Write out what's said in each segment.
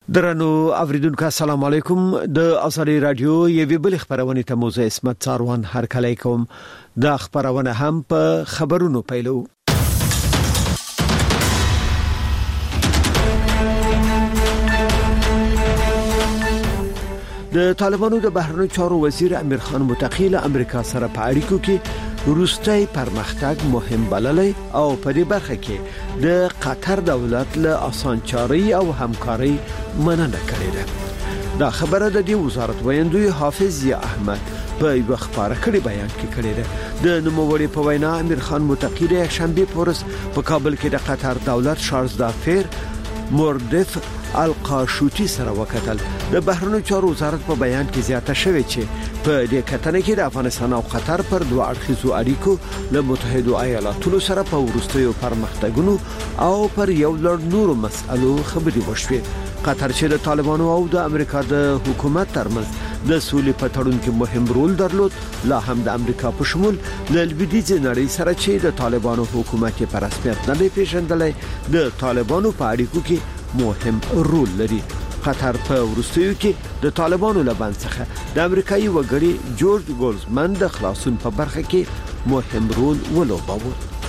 درنو اوریدونکو السلام علیکم د ازادي رادیو یوه بل خبرونه ته موزه اسمت څاروان هر کله کوم د خبرونه هم په خبرونو پیلو. د طالبانو د بهرنیو چارو وزیر امیر خان متقی له امریکا سره په اړیکو کې روستي پرمختګ مهم بللی او په دې برخه کې د قطر دولت له اسانچاري او همکاري مننه کړې ده. دا خبره د دې وزارت ویاندوی حافظ ضیا احمد په یو خبره کړي بیان کې کړې ده. د نوموړي په وینا امیر خان متقی د شنبه پورس په کابل کې د قطر دولت شارزدافر موردف القاشوتی سره وکتل. د بهرنیو چارو وزارت په بیان کې زیاته شوې چې په دې کتنه کې د افغانستان او قطر پر دوه اړخیزو اړیکو له متحده ایالاتو سره په وروستیو پرمختګونو او پر یو لړ نورو مسألو خبرې وشوې. قطر چې د طالبانو او د امریکا د حکومت ترمنځ د سولې په تړون کې مهم رول درلود، لا هم د امریکا په شمول د لویدیځ نړۍ سره چې د طالبانو حکومت په رسمیت نه پیژندلې د طالبانو په اړیکو کې مهم رول لري. قطر په وروستیو کې د طالبانو لبان څخه د امریکایي وګړي جورج ګولزمن د خلاصون په برخه کې مهم رول ولوباوه.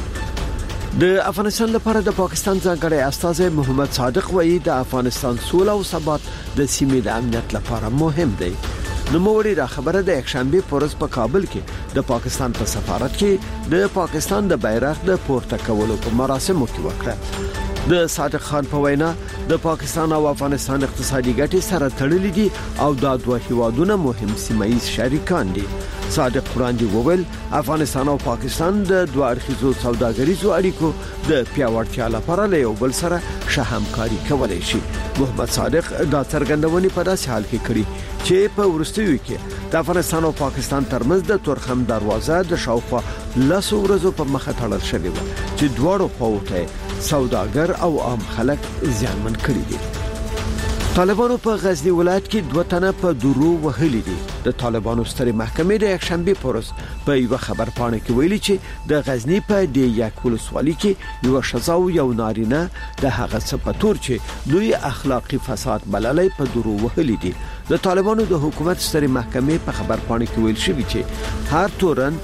د افغانستان لپاره د پاکستان ځانګړی استازی محمد صادق وایي د افغانستان سوله او ثبات د سیمې د امنیت لپاره مهم دی. نوموړي دا خبره د یکشنبه پورز په کابل کې د پاکستان په سفارت کې د پاکستان د بیرغ د پورته کولو په مراسمو کې وکړه. د صادق خان په وینا د پاکستان او افغانستان اقتصادي ګټې سره تړلې دي او دا دوه هیوادونه مهم سیمایي شریکان دي. صادق وړاندې وویل افغانستان او پاکستان د دوه اړخیزو سوداګریزو اړیکو د پیاوړتیا لپاره له یو بل سره ښه همکاري کولای شي. محمد صادق دا څرګندونې په داسې حال کې کړې چې په ورستیو کې د افغانستان او پاکستان ترمنځ د تورخم دروازه د شاوخوا 10 ورځو په مخه تړل شوې و چې دواړو خواو ته سوداګر او عام خلک زیانمن کړي دي. طالبانو په غزنی ولایت کې 2 تنه په درو وهلي دي. د طالبانو سترې محکمې د یکشنبه پورس په یو خبر پاڼه کې ویلي چې د غزنی په د یک ولسوالۍ کې یو شذا او یو نارینه د هغه څه په تور چې دوی اخلاقی فساد بللای په درو وهلي دي. د طالبانو د حکومت سترې محکمې په خبر پاڼه کې ویل شوی چې هر تورن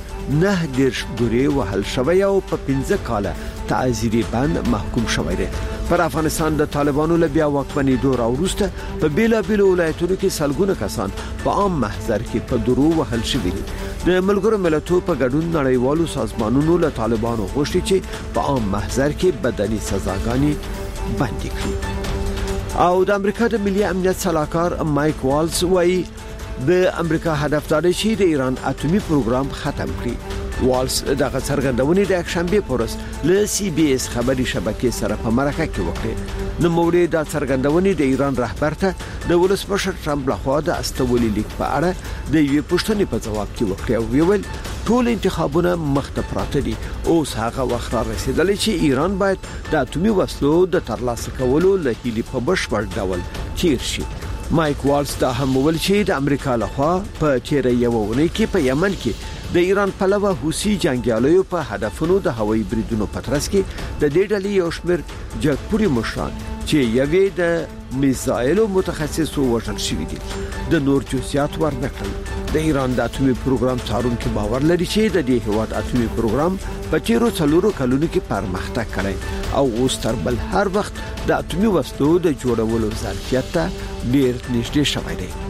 9 ګوري وهل شوی او په 15 کاله تعزیری بند محکوم شوی دی. پر افغانستان د طالبانو له بیا واکمنۍ دور وروسته په بیلابیلو ولایتونو کې سلګونه کسان په عام محضر کې په درو وهل شوي دي. د ملګرو ملتونو په ګډون نړیوالو سازمانونو له طالبانو غوښتي چې په عام محضر کې بدني سزاګانې بندي کړي. او د امریکا د ملي امنیت صلاحکار مایک والز وایي د امریکا هدف دا دی چې د ایران اټومي پروګرام ختم کړي. والز دغه څرګندونې د یکشنبه پورس له سی بي اس خبري شبکې سره په مرکه کې وکړه. نو موري دا څرګندونې د ایران رهبر ته د ولسمشر ټرمپ لخوا د استولي لیک په اړه د یوې پوښتنې په جواب کې وکړه او ویل ټول انتخابونه مخته پراته دي. اوس هغه وخت را رسیدلی چې ایران باید د اټومي وسلو د ترلاسه کولو له هیلې په بشپړ ډول تیر شي. مایک والز دا هم ویل چې د امریکا لخوا په تیر یو ونې کې په یمن کې د ایران پلوه حوثي جنگیالیو په هدفونو د هوایي بریدونو په ترڅ کې د دې ډلې یو شمېر جګپوري مشران چې یوې د میزایلو متخصصو وژل شوي دي د نور جزئیات ورنکړل. د ایران د اټومي پروګرام څارونکو باور لري چې د دې هیواد اټومي پروګرام په تیرو 4 کلونو کې پرمختګ کړی او اوس تر بل هر وخت د اټومي وسلو د جوړولو ظرفیت ته ډیر نږدې شوی دی.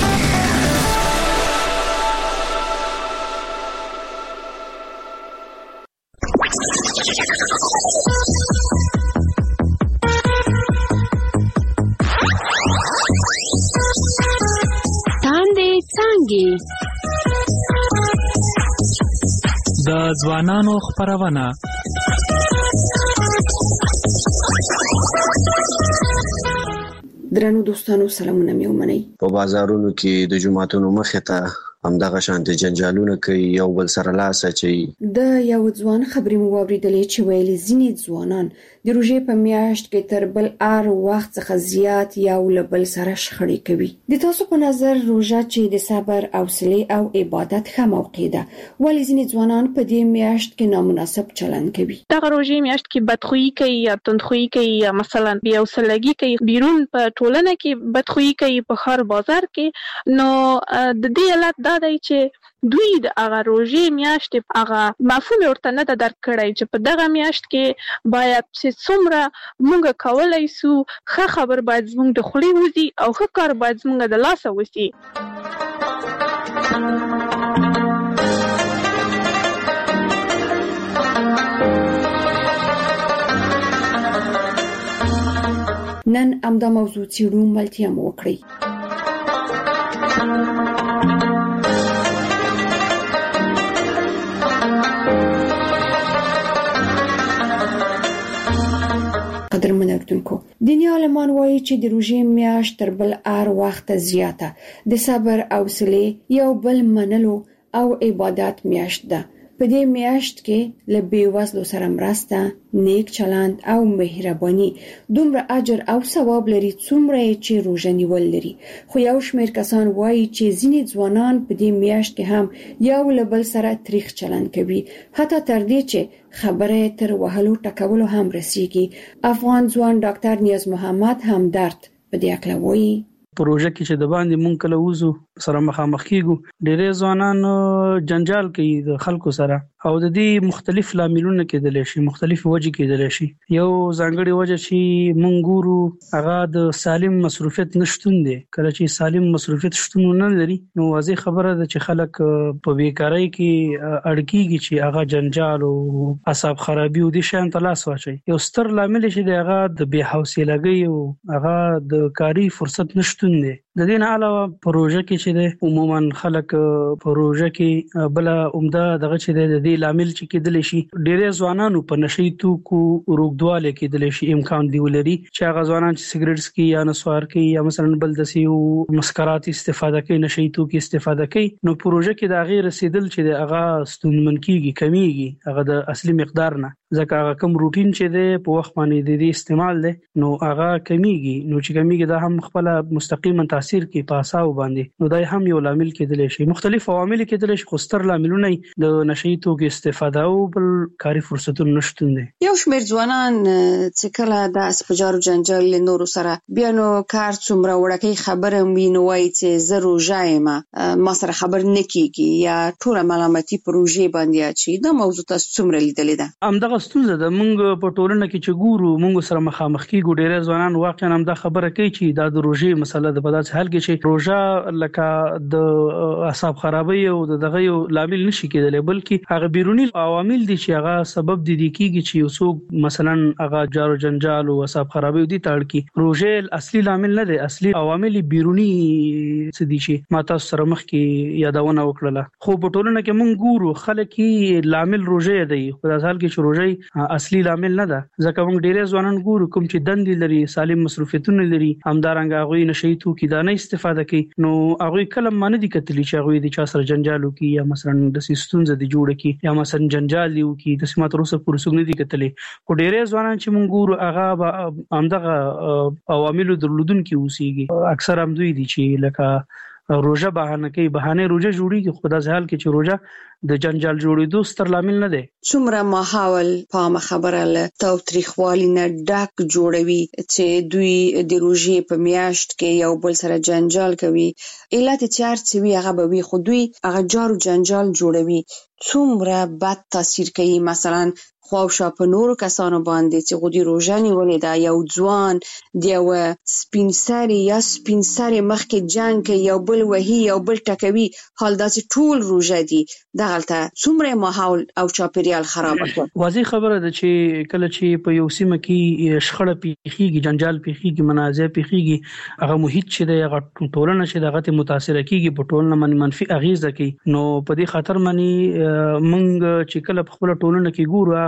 د ځوانانو خبرونه درنو دوستانو سلامونه مې ومنئ. په بازارونو کې د جمعتونو مخې ته همدغه شانتي جنجالونه کوي، یو بل سره لاس اچي. د یو ځوان خبرې مو واوریدلې چې ویلي ځینې ځوانان د روژې په میاشت کې تر بل هر وخت څخه زیات یو له بل سره شخړې کوي. د تاسو په نظر روژه چې د صبر، حوصله او عبادت ښه موقع ده، ولې ځینې ځوانان په دې میاشت کې نامناسب چلند کوي؟ دا روژې میاشت کې بدخویي کوي یا تندخویي کوي یا مثلا بې حوصلګي کوي، بیرون په ټولنه کې بدخویي کوي، په ښار بازار کې. نو د دې علت دا دی چې دوی د هغه روژې میاشت هغه مفهوم ورته نه درک کړی چې په دغه میاشت کې باید چې څومره مونږ کولای سو، ښه خبر باید زموږ د خولې وځي او ښه کار باید زموږ د لاسه وځي. نن همدا موضوع څیړو، ملتیا مو وکړئ. قدرمن اردوونکو، دیني عالمان وایي چې د روژې میاشت تر بل هر وخت زیاته د صبر، حوصله، یو بل منلو او عبادت میاشت ده. په دې میاشت کې له بېوزلو سره مرسته، نیک چلند او مهرباني دومره اجر او ثواب لري څومره چې روژه نیول لري. خو یو شمېر کسان وایي چې ځینې ځوانان په دې میاشت کې هم یو له بل سره تریخ چلند کوي، حتی تر دې چې خبره تر وهلو ټکولو هم رسیږي. افغان ځوان ډاکټر نیاز محمد همدرد په دې اړه وایي. پروژه کې چې د باندې مونږ کله وزو سره مخامخ کیږو، ډېر ځوانان جنجال کوي د خلکو سره او د دې مختلف لاملونه کېدلی شي، مختلف وجې کېدلی شي. یو ځانګړي وجه چې مونږ ګورو هغه د سالم مصروفیت نشټون دی. کله چې سالم مصروفیت شتون نه لري نو واضح خبره ده چې خلک په بیکارۍ کې اړ کېږي چې هغه جنجال او اعصاب خرابي او د شان تلاس واچي. یو ستر لامل چې دی هغه د بې حوصلګۍ او هغه د کاري فرصت نشټون دی. د دې نه علاوه پروژه کې چې د عموما خلک پروژه کې بل عمده دغه چې د دې لامل چې کېدل شي ډېر ځوانانو په نشي توکو روغدواله کېدل شي امکان دی ولري چې هغه ځوانان چې سیګریټس کې یا نسوار کې یا مثلا بل دسي او مسکرات استفاده کوي، نشي توکي استفاده کوي، نو پروژه کې د غیر رسیدل چې هغه ستونمن کیږي، کمیږي هغه د اصلي مقدار نه، ځکه هغه کم روټین چې دی په وخت باندې د دې استعمال دی نو هغه کمیږي. نو چې کمیږي دا هم خپل مستقیما تاثیر کوي په اساو باندې، نو دا هم یو لامل کېدلی شي. مختلف عوامل کېدلی شي، خو ستر لاملونه د نشي توکو استفاده او بل کاري فرصتونو نشټون دي. یو شمېر ځوانان چې کله د اسپجارو جنجال له نورو سره بیا نو کار څومره وړکې خبره ویني وایي چې زه روژه یم، ما سره خبر نه کیږي یا ټوله ملامتي پروژې باندې اچي. دا موضوع تاسو څومره لیدلې ده؟ همدغه ستونزه ده. موږ په ټولنه کې چې ګورو موږ سره مخامخ کیږو، ډېر ځوانان واقعا هم دا خبره کوي چې دا د روژې مسله د بدات حل کې چې روژه لکه د اعصاب خرابي او دغه یو لامل نشي کېدلی، بلکې هغه بیرونی عوامل دي چې هغه سبب دي کیږي چې یو څوک مثلا هغه جارو جنجال او اعصاب خرابي دي تاړ کی. روژه اصلي لامل نه دي، اصلي عوامل بیرونی څه دي چې ما تاسو سره مخ کې یادونه وکړه. خو په ټولنه کې موږ ګورو خلک کې لامل روژه دی، خو د حال کې چې روژه اصلي لامل نه ده، ځکه موږ ډېر ځوانان ګورو کوم چې دندې لري، سالم مصروفیتونه لري، همدارنګه هغه نشي توکي دا نه استفاده کوي، نو هغه کله مانه دي کتلی چې هغه د چا سره جنجال وکي یا مثلا د سیستونز دي جوړ کی یا مثلا جنجال دی وکي د سمات روسه پرسوګ نه دي کتلی. خو ډېر ځوانان چې موږ ګورو هغه همدغه عوامل درلودونکي اوسېږي، اکثر هم دوی دي چې لکه روژه بهانه کوي، بهانه روژه جوړیږي، خو د ځال کې چې روژه د جنجال جوړېدو ستر لامل نه دی. څومره ماحول په خبره له تاوتریخوالي نه ډک جوړوي چې دوی د روژې په میاشت کې یو بل سره جنجال کوي. علت چې هر څه وي هغه به وي، خو دوی هغه جارو جنجال جوړوي. څومره بد تاثیر کوي مثلا خواوشا په نورو کسانو باندې چې غوډي روژه نیولې ده، یو ځوان د یو سپین سري یا سپین سري مخکې جنګ کوي، یو بل وهي، یو بل ټکوي، حال داسې ټول روژه دي. دغلته څومره ماحول او چاپیریال خراب کړ. واضح خبره ده چې کله چې په یو سیمه کې شخړه پیښیږي، جنجال پیښیږي، منازع پیښیږي، هغه محیط چې د هغه ټولنه چې دغه متاثر کیږي په ټولنه باندې منفي اغیزه کوي. نو په دې خاطر باندې موږ چې کله په خپل ټولنه کې ګورو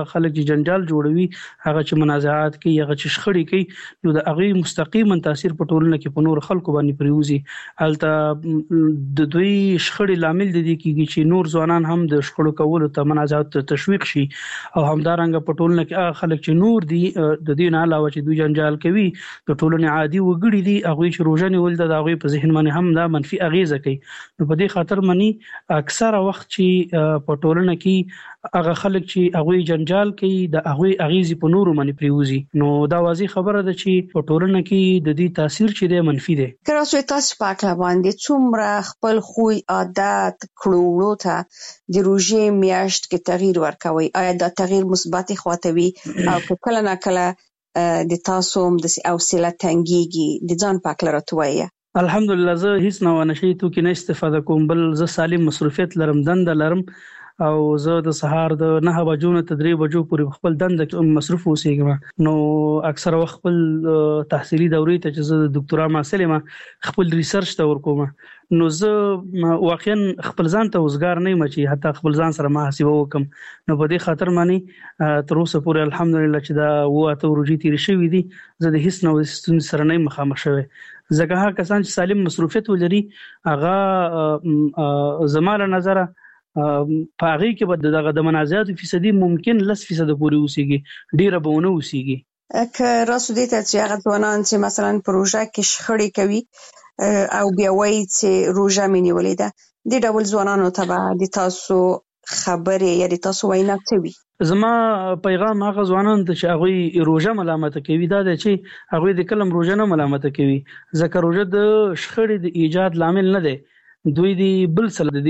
خلک چې جنجال جوړوي هغه چې منازعات کوي هغه چې شخړې کوي نو د هغه مستقیما تاثیر په ټولنه کې په نور خلکو باندې پریوزي الته د دوی شخړې لامل دي کیږي چې نور ځوانان هم د شخړو کولو ته منازعات تشویق شي او همدارنګه په ټولنه کې هغه خلک چې نور دي د دې نه علاوه چې دوی جنجال کوي د ټولنې عادي وګړي دي هغه چې روزنه ول د هغه په ذهن باندې هم دا منفي اغیزه کوي نو په دې خاطر منی اکثره وخت چې په ټولنه کې هغه خلک چې هغه جنجال کوي د هغه اغیزې په نورو باندې پریوزي نو دا واضح خبره ده چې په ټولنه کې د دې تاثیر چې دی منفي دی. کراچۍ تاسو پاک باندې څومره خپل خوی عادت کړوړو ته د روزې میاشت کې تغییر ورکوي آیا دا تغییر مثبت خواته وي او کله نه کله د تاسو هم د حوصله تنګيږي د ځان پاک لرتوي؟ الحمدلله زه هیڅ نه ونشي تو کې نه استفاده کوم بل زه سالم مصروفیت لرم دند لرم او زه د سهار د 9 بجو نه 3 بجو پورې خپل دند مصروف اوسېږم نو اکثر وخت خپل تحصیلي دورې ته چې زه د ډاکټرا محصل یم خپل ریسرچ ته ورکوم نو زه واقعا خپل ځان ته وزګار نه یم چې حتی خپل ځان سره محاسبه وکم نو په دې خاطر معنی تر اوسه پورې الحمدلله چې دا واته ورجی تیر شوې دي زه د هیڅ نو ستونزې سره نه مخامخ شوم ځکه هغه کسان چې سالم مصروفیت ولري هغه زماره نظر په هغه کې به دغه د منازعات فیصدي ممکن 10% پورې اوسېږي ډیره به ونه اوسېږي که راسو دې ته چې هغه ځوانان چې مثلا پروژه کې شخړې کوي او بیا وایي چې روزه مې نیولې ده د ډول ځوانانو ته د تاسو خبرې یا د تاسو وینا څه وي؟ زما پیغام هغه ځوانان ته چې هغه روزه ملامت کوي دا د چې هغه د کلم روزه نه ملامت کوي ځکه روزه د شخړې د ایجاد لامل نه دی دوی دی بل سره د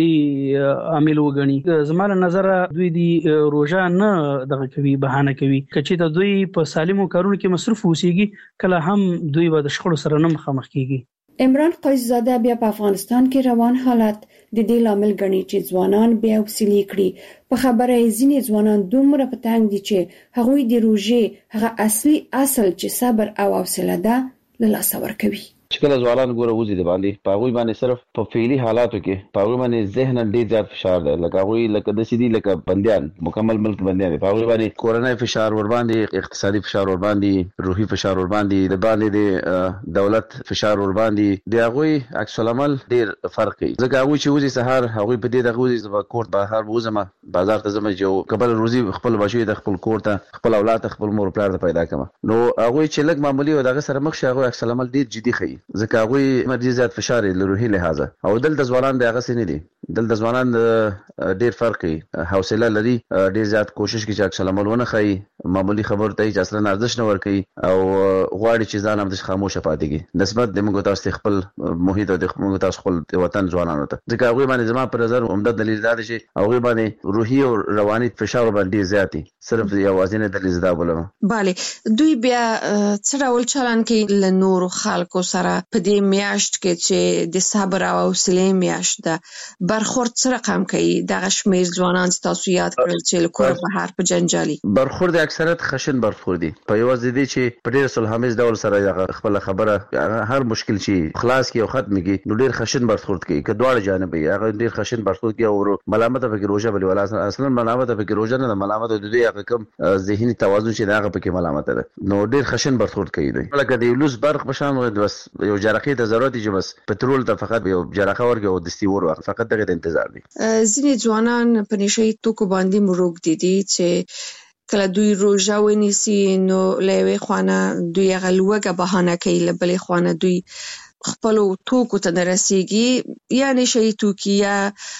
دې عامل وګڼي زماره نظر دوی دی روزه نه دغه کوي بهانه کوي کچې ته دوی په سالمو کارونو کې مصروف اوسېږي کله هم دوی به د شخړو سره نه مخامخ کیږي. عمران قیس زاده بیا په افغانستان کې روان حالت د دې لامل ګڼي چې ځوانان بیا وسیلې کړي په خبره ځینې ځوانان دومره په تنګ دي چې هغوی د روزې هغه اصلي اصل چې صبر او حوصله ده له لاسه ورکوي. چې کله ځوانان ګوره وځي د باندې پاغوي باندې صرف په فعلی حالاتو کې پاغوي باندې ذهن ډیر زیات فشار دی لکه هغه لکه د سیدی لکه بنديان مکمل ملک بنديان پاغوي باندې کورونای فشار ور باندې اقتصادي فشار ور باندې روحي فشار ور باندې د باندې د دولت فشار ور باندې د هغه عکس العمل ډیر فرق کوي ځکه هغه چې وځي سهار هغه په دې دغه وځي کور بهر وځم بازار ته زما جو قبل روزي خپل بچي د خپل کور ته خپل اولاد خپل مور پلار ته پیدا کما نو هغه چې لګ معمولی او دغه سره مخ شغه عکس العمل ډیر جدي خي ځکه هغه مرجي زیات فشار لروحي لحاظه او دلته ځوانان د هغه سن دي دلته ځوانان ډیر فرق کوي حوصله لري ډیر زیات کوشش کوي چې عکس العمل ونه خي معمولی خبر ته چې اصلا ارزش نه ور کوي او غواړي چې ځان هم د خاموشه پاتې کی نسبت د موږ تاسو خپل محیط او د موږ تاسو خپل وطن ځوانانو ته ځکه هغه باندې زما پر نظر عمده دلیل دا دی چې هغه باندې روحي او رواني فشار باندې زیاتی صرف یوازینه دلیل دا بولم bale دوی بیا څه ډول چلن کې له نور خلکو سره په دې میاشت کې چې د صبر او حوصله میاشت ده برخورد څه رقم کوي دغه شمیر ځوانان چې تاسو یاد کړل چې کور په هر په جنجالي برخورد اکثریت خشن برخورد دي په یوه ځدی چې په ډیر صلحامیز ډول سره خپل خبره هر مشکل شي خلاص کی او ختم کی نو ډیر خشن برخورد کوي که دواړه جانب یې هغه ډیر خشن برخورد کوي او ملامت په کې روزه بل ولا اصلا ملامت په کې روزه نه ملامت د دې هغه کم ذهني توازن چې هغه په کې ملامت ده نو ډیر خشن برخورد کوي لکه د لوس برق بشان بس یو جرقې ته ضرورت چې بس پټرول ته فقط یو جرقه ورګو او دستي ور فقط دغه انتظار دي ځینې ځوانان په نشي توکو باندې مروږ دي چې کله دوی روزه ونیسي نو لوي خوانه دوی غلوګه بهانه کوي لبلې خوانه دوی خپل توکو ته رسیږي یا نشي توکي یا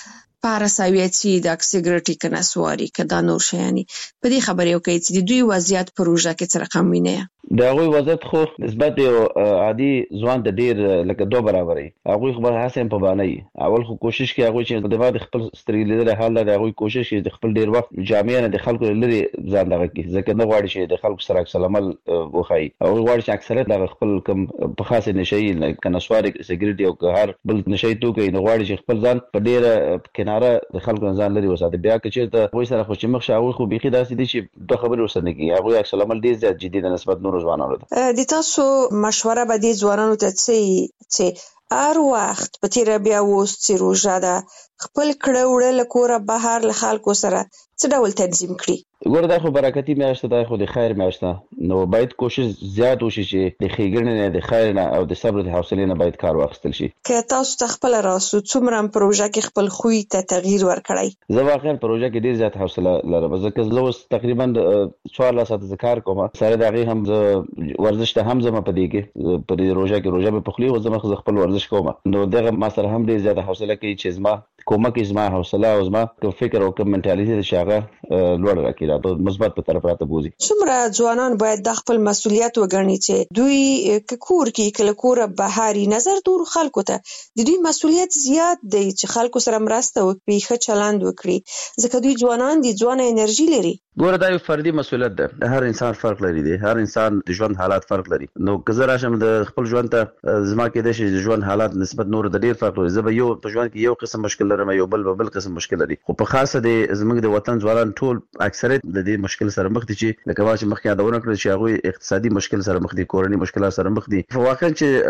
پاراسایویتي د سیګریټي کناسواري کدا نور شيانی په دې خبرې یو کوي چې دوی وضعیت پروژه کې څه رقم ویني دا غوي وضعیت خو نسبت یو عادي ځوان د ډیر لکه دوه برابرې هغه خبر حسین په باندې اول خو کوشش کوي هغه چې د بعد خپل سترګې لیدل حال دا هغه کوشش کوي د خپل ډیر وخت جامعه نه د خلکو لري ځان دغه کې ځکه نه غواړي چې د خلکو سره عکس العمل وخی او غواړي چې اکثریت د خپل کم په خاصه نشي کناسواري سیګریټي او هر بل نشي توکي نه غواړي چې خپل ځان په ډیر کناره د خلکو ځان لري وساته بیا چې ته وای سره خو چې مخ شاوي خو بيخي داسې دي چې دوه خبرې وسنه کوي هغه عکس العمل ډیر زیات جدي د نسبت نور ځوانانو ته د تاسو مشوره به دي ځوانانو ته چې هر وخت په تیر بیا وست روزه ده خپل کړه وړه له کوره بهر له خلکو سره څه ډول تنظیم کړي؟ ګوره دا خو برکتي میاشت ده، خو د خیر میاشت ده، نو باید کوشش زیات وشي چې د ښېګڼې نه، د خیر نه او د صبر د حوصلې نه باید کار واخیستل شي. که تاسو ته خپل راسو څومره پروژه کې خپل خوی ته تغییر ورکړی؟ زه واقعا پروژه کې ډیر زیات حوصله لرم، ځکه زه اوس تقریبا 14 ساعته کار کوم، سره د هغې هم زه ورزش ته هم ځم، په دې کې په دې روژه کې روژه مې پخلي او زه خپل ورزش کوم، نو دغه ما سره هم ډیر زیاته حوصله کوي چې زما کومک زما حوصله او زما فکر او منټالیټي د شاغه لوړ راکړي، دا په مثبت په طرف راته بوزي. څومره ځوانان باید د خپل مسؤلیت وګڼي چې دوی کور کې کله کوره بهاري نظر دور خلکو ته د دوی مسؤلیت زیات دی چې خلکو سره مرسته وکړي، ښه چلند وکړي، ځکه دوی ځوانان دي، ځوانه انرژي لري. ګوره دا یو فردي مسؤلیت ده، هر انسان فرق لري دی، هر انسان د ژوند حالات فرق لري، نو که زه راشم د خپل ژوند ته زما کېدای شي د ژوند حالات نسبت نور د ډیر فرق لري، زه به یو په ژوند کې یو قسم مشکل لرم، یو بل قسم مشکل لري، خو په خاصه د زموږ د وطن ځوانان ټول اکثریت د دې مشکل سره مخ دي چې لکه ما چې مخکې یادونه کړل چې هغوی اقتصادي مشکل سره مخ دي، کورنۍ مشکلات سره مخ دي، واقعا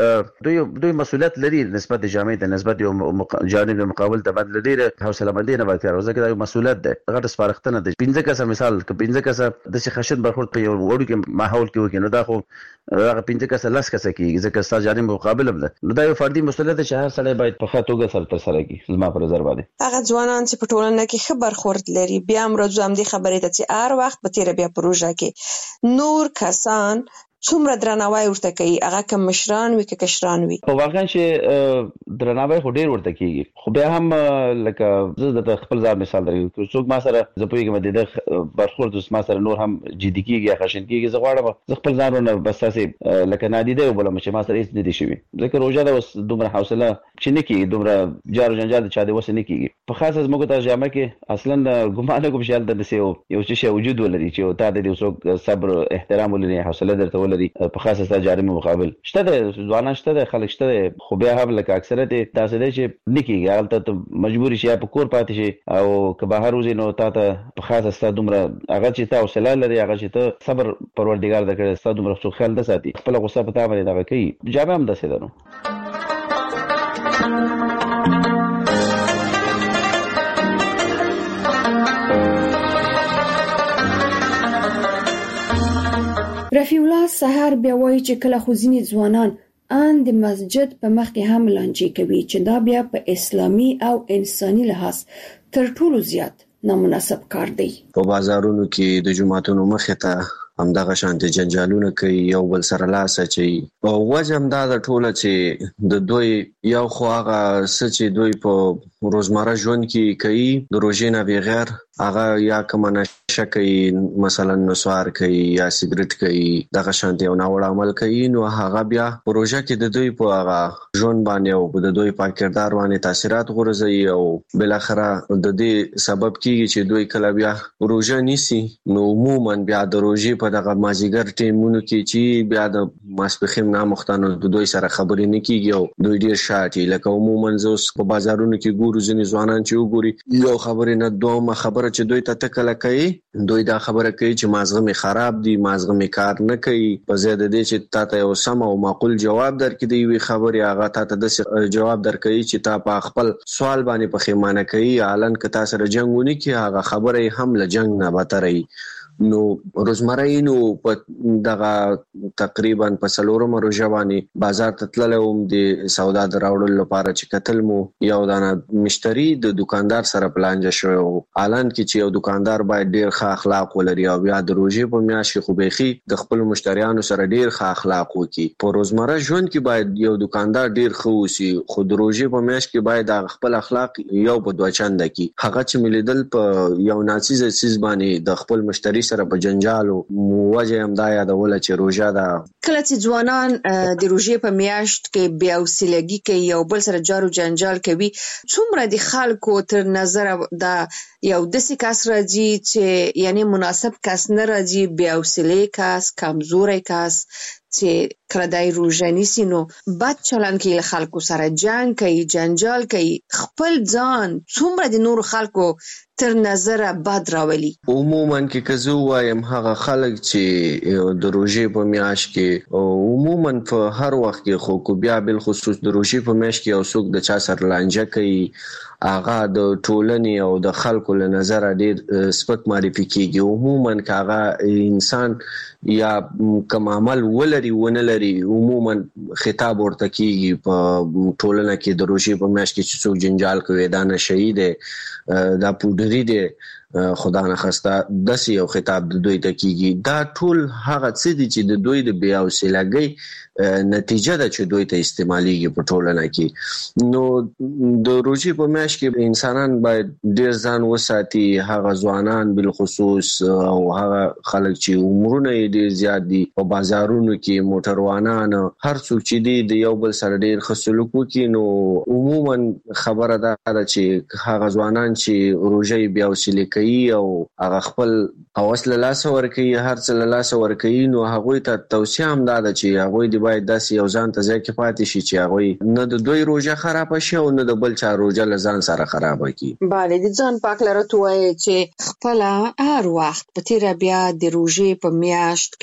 چې دوی مسؤلیت لري نسبت د جامعې ته، نسبت یو جانب مقابل ته باید ډېره حوصله مندي نه باید کار وکړي، ځکه دا یو مسؤلیت ده، غټه سپارښتنه ده. 15 کسه مثال که 15 کسه د خشن برخورد په یو وړو کې ماحول کې وکړي، نو دا خو هغه 15 کسه 10 کسه کېږي، ځکه ستا جانب مقابل هم ده، نو دا یو فردي مسؤلیت ده چې هر سړی باید په ښه توګه سره ترسره کړي. زما په نظر باندې هغه ځوانان چې په ټولنه کې ښه برخورد لري، بیا هم راځو همدې خبرې ته چې هر وخت په تېره بیا پروژه کې نور کسان څومره درناوی ورته کوي، هغه که مشران وي که کشران وي؟ واقعا چې درناوی خو ډیر ورته کېږي، خو بیا هم لکه زه د خپل ځان مثال درکوم، که څوک ما سره زه پوهېږم د ده برخورد ما سره نور هم جدي کېږي یا خشن کېږي، زه غواړم زه خپل ځان ونه بس تاسې لکه نادیده وبولم چې ما سره هېڅ نه دي شوي، ځکه روژه ده اوس دومره حوصله چې نه کېږي، دومره جار و جنجال د چا د وسه نه کېږي. په خاصه زموږ ته جامعه کې اصلا ګمان نه کوم چې هلته داسې یو څه شی وجود ولري چې تا د څوک صبر احترام ولري، حوصله درته ولري، په خاصه ستا جانب مقابل شته ده، ځوانان شته ده، خلک شته ده، خو بیا هم لکه اکثریت داسې دی چې نه کېږي، هلته ته مجبور شي یا په کور پاتې شي او که بهر وځې نو تا ته په خاصه ستا دومره هغه چې ته حوصله لري، هغه چې ته صبر پروردګار درکړی ستا دومره څوک خیال نه ساتي، خپله غصه په تا باندې دغه کوي. جامعه هم داسې ده. نو رفیع الله سحر بیا وایي چې کله خو ځینې ځوانان ان د مسجد په مخ کې هم لانجې کوي چې دا بیا په اسلامي او انساني لحاظ تر ټولو زیات نامناسب کار دی. په بازارونو کې د جمعتونو مخې ته همدغه شانتي جنجالونه کوي، یو بل سره لاس اچوي، او وجه هم دا د ټوله چې د دوی یو خو هغه څه چې دوی په روزمره ژوند کې کوي د روژې نه بغیر، هغه یا کومه نشه کوي، مثلا نسوار کوي یا سیګریټ کوي، دغه شانتي یو ناوړه عمل کوي، نو هغه بیا په روژه کې د دوی په هغه ژوند باندې او د دوی په کردار باندې تاثیرات غورځوي، او بالاخره د دې سبب کیږي چې دوی کله بیا روژه نیسي، نو عموما بیا د روژې په دغه مازیګر ټیمونو کې چې بیا د ماسپښین نامختانو د دوی سره خبرې نه کیږي او دوی ډیر شاټي، لکه عموما زه اوس په بازارونو کې ګورو ځینې ځوانان چې وګوري یو خبرې نه دومره خبره چې دوی ته تکله کوي، دوی دا خبره کوي چې مازغه می خراب دي، مازغه می کار نه کوي، په ځای د دې چې تاسو یو سم او معقول جواب درکړي دی وی خبرې هغه تاسو د جواب درکړي چې تاسو په خپل سوال باندې پښیمانه کوي، اعلان ک تاسو سره جنگونه کی هغه خبره هم له جنگ نه بتري. نو روزمره نو په دغه تقریبا په سلورم روژه باندې بازار ته تللم د سودا دراوړل لپاره چې قتل مو یو دانه مشتری د دکاندار سره پلانجه شو، اعلان کې چې یو دکاندار باید ډیر ښه اخلاق ولري او بیا د روژې په میاشت خو بيخي د خپل مشتریانو سره ډیر ښه اخلاق وکړي. په روزمره ژوند کې باید یو دکاندار ډیر ښه وسی، خو د روژې په میاشت کې باید خپل اخلاق یو په دوه چنده کې هغه چې ملیدل په یو ناڅیز سیس باندې د خپل مشتری سره په جنجالو وجه هم دا یادول چې روژه ده. کله چې ځوانان د روژې په میاشت کې بیا وسیلګي کوي یو بل سره جارو جنجال کوي، څومره د خلکو تر نظر دا یو داسې کس راځي چې یعنی مناسب کس نه راځي، بیا وسیلې کس، کمزوري کس، چې کله دای روزه نیسي نو بد چلند کوي له خلکو سره، جنگ کوي، جنجال کوي، خپل ځان څومره د نور خلکو تر نظره بد راولي. عموما کې که زه وایم هغه خلک چې د روزې په میاشت کې عموما په هر وخت کې خو بیا بل خصوص د روزې په میاشت کې یو څوک د چا سره لانجه کوي، هغه د ټولنې او د خلکو له نظره ډیر سپک معرفي کیږي. عموما که هغه انسان یا کوم عمل ولري ونه لري عموما خطاب ورته کیږي په ټولنه کې د روزې په میاشت کې چې څوک جنجال کوي دا نشئی دی، دا پودری دی، خدا نه خسته داسې یو خطاب د دوی ته کیږي. دا ټول هغه څه دي چې د دوی د بیا حوصلګۍ نتیجه ده چې دوی ته استعماليږي په ټولنه کې. نو د روزې په میاشت کې انسانان باید ډیر ځان وساتي، هغه ځوانان بل خصوص او هغه خلک چې عمرونه ډیر زیات دي په بازارونو کې موټروانان هر څوک چې دي د یو بل سره ډیر ښه سلوک وکړي. نو عموما خبره ده چې هغه ځوانان چې روزې بیا حوصله کوي او هغه خپل حواس له لاس ورکوي، هر څه له لاس ورکوي، نو هغه ته توصیه هم ده چې هغه باید داسې یو ځان ته ځای کې پاتې شي چې هغه نه د دوی روزه خراب شي او نه د بل چا روزه له ځان سره خراب کی. بله د ځان پاک لرته وای چې خپل هر وخت په تیر بیا د روزې په میاشت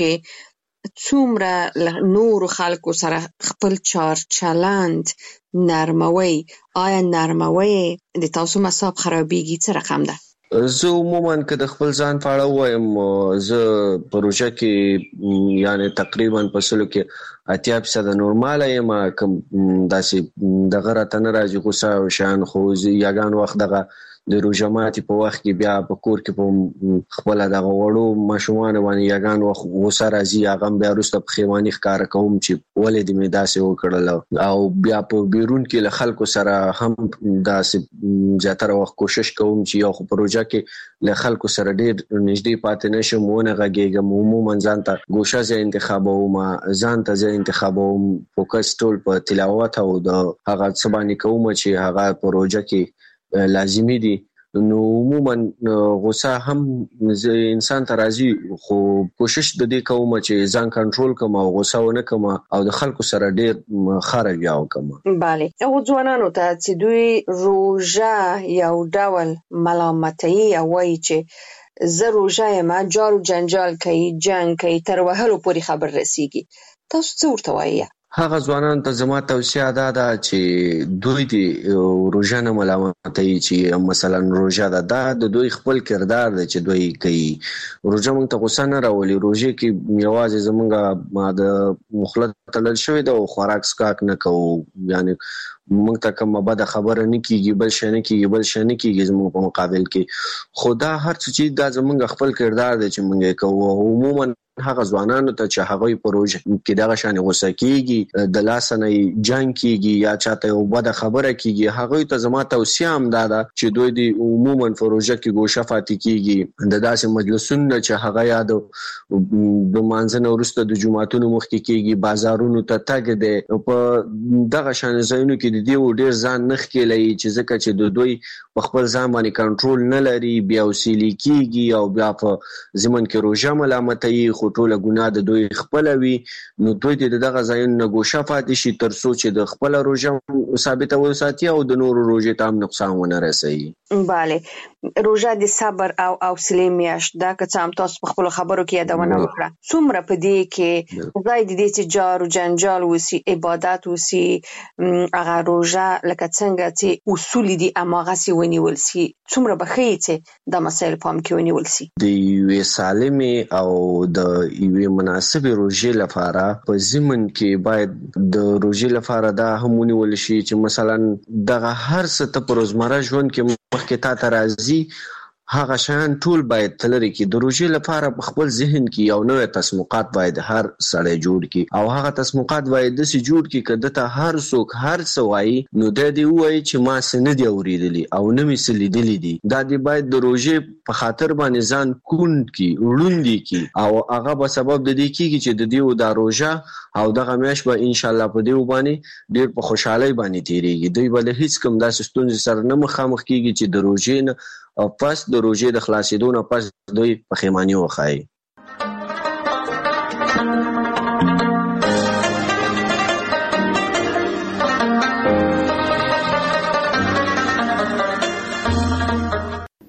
کې څومره نور خلکو سره خپل چار چلند نرموي. آیا نرموي د تاسو مصاب خرابېږي څه رقم ده؟ زه عموما که د خپل ځان په اړه وایم زه په روزه کې یعنی تقریبا په سلو کې 80% نورمال یم، کوم داسې دغه راته نه راځي غوسه او شان، خو یاګان وخت دغه د روزه ماتي په وخت کې بیا په کور کې په خپل دغه وړو ماشومان باندې یاګان وخت غوسه راځي، هغه بیا وروسته پښیماني ښکار کوم چې ولې دې مې داسې وکړل، او بیا په بیرون کې له خلکو سره هم داسې زیاتره وخت کوشش کوم چې یو خو په روزه کې له خلکو سره ډیر نږدې پاتې نشم، ونه غږیږم، عموما ځان ته ګوشه ځای انتخابوم، ځان ته ځای انتخابوم، فوکس ټول په تلاوت او د هغه څه باندې کوم چې هغه په روزه کې لازمي دي. نو عموما غوسه هم انسان ته راځي، خو کوشش د دې کوم چې ځان کنټرول کوم او غوسه ونه کوم او د خلکو سره ډیر خاره بیا وکم. بله او ځوانانو ته چې دوی روزه یو ډول ملامتي او وایي چې زه روزه یم، جار و جنجال کوي، جنگ کوي، تر وهلو پورې خبر رسیږي، تاسو څه ورته وایي؟ هغه ځوانان ته زما توصیه ده چې دوی د روزه نه ملامتوي چې مثلا روزه ده د دوی خپل کردار دی چې دوی کوي. روزه موږ ته غوسه نه راولي، روزه کې یوازې زمونږ د مخلط تلل شوی ده او خوراک سکاک نه کوو، یعنی موږ ته کومه بده خبره نه کیږي، بل شي نه کیږي زموږ په مقابل کې. خدا هر څه چې دا زمونږ خپل کردار دی چې موږ کوو. عموما هغه ځوانانو ته چې هغه په روزه کې دغه شان غوسه کیږي، د لاس نه جنگ کیږي یا چاته یو بده خبره کیږي، هغه ته زما توصیه هم ده چې دوی د عموما په روزه کې ګوشه فاتې کیږي، د داسې مجلسونو چې هغه یاد د مانځنه وروسته د جمعتونو مخ کې کیږي، بازارونو ته تګ دی، په دغه شان ځایونو کې د دې ډیر ځان نخ کېلای چې ځکه چې د دوی په خپل ځان باندې کنټرول نه لري، بیا وسیلی کیږي او بیا په زمون کې روزه ملامتي، خو ټوله ګناه د دوی خپل وي. نو دوی د دغه ځایونو نه ګوښه پاتې شي تر څو چې د خپل روزه ثابته وساتي او د نورو روزې ته هم نقصان ونه رسوي. بله روزه د صبر او حوصله میاشت دا که څه هم تاسو په خپل خبرو کې یادونه وکړه، څومره په دې کې ځای د دې چې جار و جنجال وسی، عبادت وسی، هغه روزه لکه څنګه چې اصول دي اماغه سی ونیول سي، څومره بخښي چې د مسایل پام کې ونیول سي. د یوې سالمې او د یوې مناسبې روزې لپاره په ضمن کې باید د روزې لپاره دا هم ونیول شي چې مثلا دغه هر څه ته په روزمره ژوند کې مخکې تا ته راځي هغه شان ټول باید تلری کې د روزې لپاره په خپل ذهن کې یو نوې تسمقات باید هر سړی جوړ کړي او هغه تسمقات باید د سي جوړ کړي کده ته هر څوک هر سوای نو د دې وایي چې ما سن دي اوریدلی او نه می سلیدلی دي دا دی باید د روزې په خاطر باندې ځان کون کی وړوندي کی او هغه په سبب د دې کیږي چې د دې د روزه او دغه میاش به ان شاء الله په دې باندې ډیر په خوشحالي باندې تیریږي دوی بل هیڅ کوم داسې ستونزې سره نه مخامخ کیږي چې د روزې نه او پس د روزې د خلاصېدو نه پس دوی پښیماني وخایي.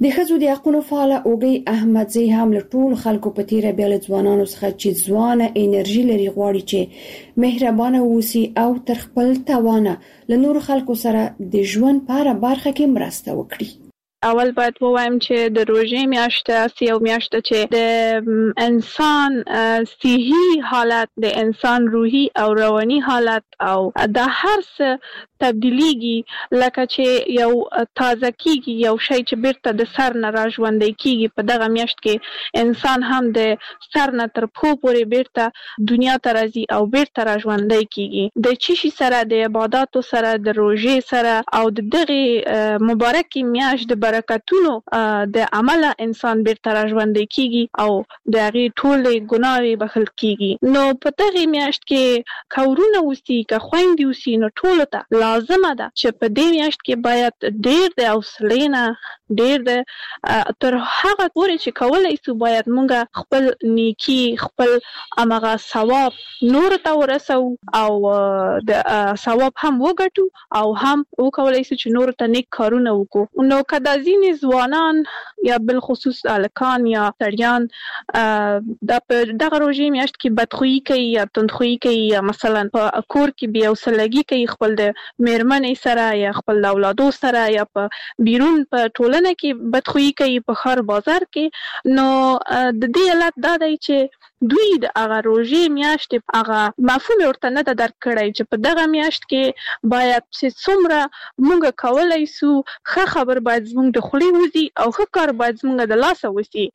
د ښځو د حقوقو فعال اوګي احمدزي هم له ټول خلکو په تیره بیل ځوانانو څخه چې ځوانه انرژي لري غواړي چې مهربانه ووسی او تر خپل توانه له نور خلکو سره د ژوند په اړه برخه کې مرسته وکړي. اول باید ووایم چې د روژې میاشت یو میاشت چې د انسان صحي حالت، د انسان روحي او رواني حالت او د هر څه تبدیلیږي، لکه چې یو تازه کیږي، یو شی چې بیرته د سر نه را ژوندی کیږي. په دغه میاشت کې انسان هم د سر نه تر پښو پورې بیرته دنیا ته راځي او بیرته را ژوندی کیږي. د چشي سره، د عبادتو سره، د روژې سره او د دغه مبارکي میاشت د برکتونو د عمله انسان بیرته را ژوندی کیږي او د هغې ټولې ګناوې بخښل کیږي. نو په دغه میاشت کې کورونه وسی، که خویندې وسی، نو ټولو ته لازمه ده چې په دې میاشت کې باید ډېر د حوصلې نه، ډېر د تر هغه پورې چې کولی شو باید مونږ خپل نیکي، خپل همغه ثواب نور ته ورسو او د ثواب هم وګټو او هم وکولی شو چې نور ته نیک کارونه وکړو. نو که دا ځینې ځوانان یا بالخصوص هلکان یا سړیان د دغه روژې میاشت کې بدخویي کوي یا تندخویي کوي یا مثلا په کور کې بې حوصلګي کوي خپل د میرمنې سره یا خپل اولادو سره یا په بیرون په ټولنه کې بدخویي کوي په ښار بازار کې، نو د دې علت دا دی چې دوی د هغه روژې میاشت هغه مفهوم ورته نه ده درک کړی چې په دغه میاشت کې باید چې څومره مونږ کولی شو ښه خبر باید زمونږ د خولې وځي او ښه کار باید زمونږ د لاسه وسي.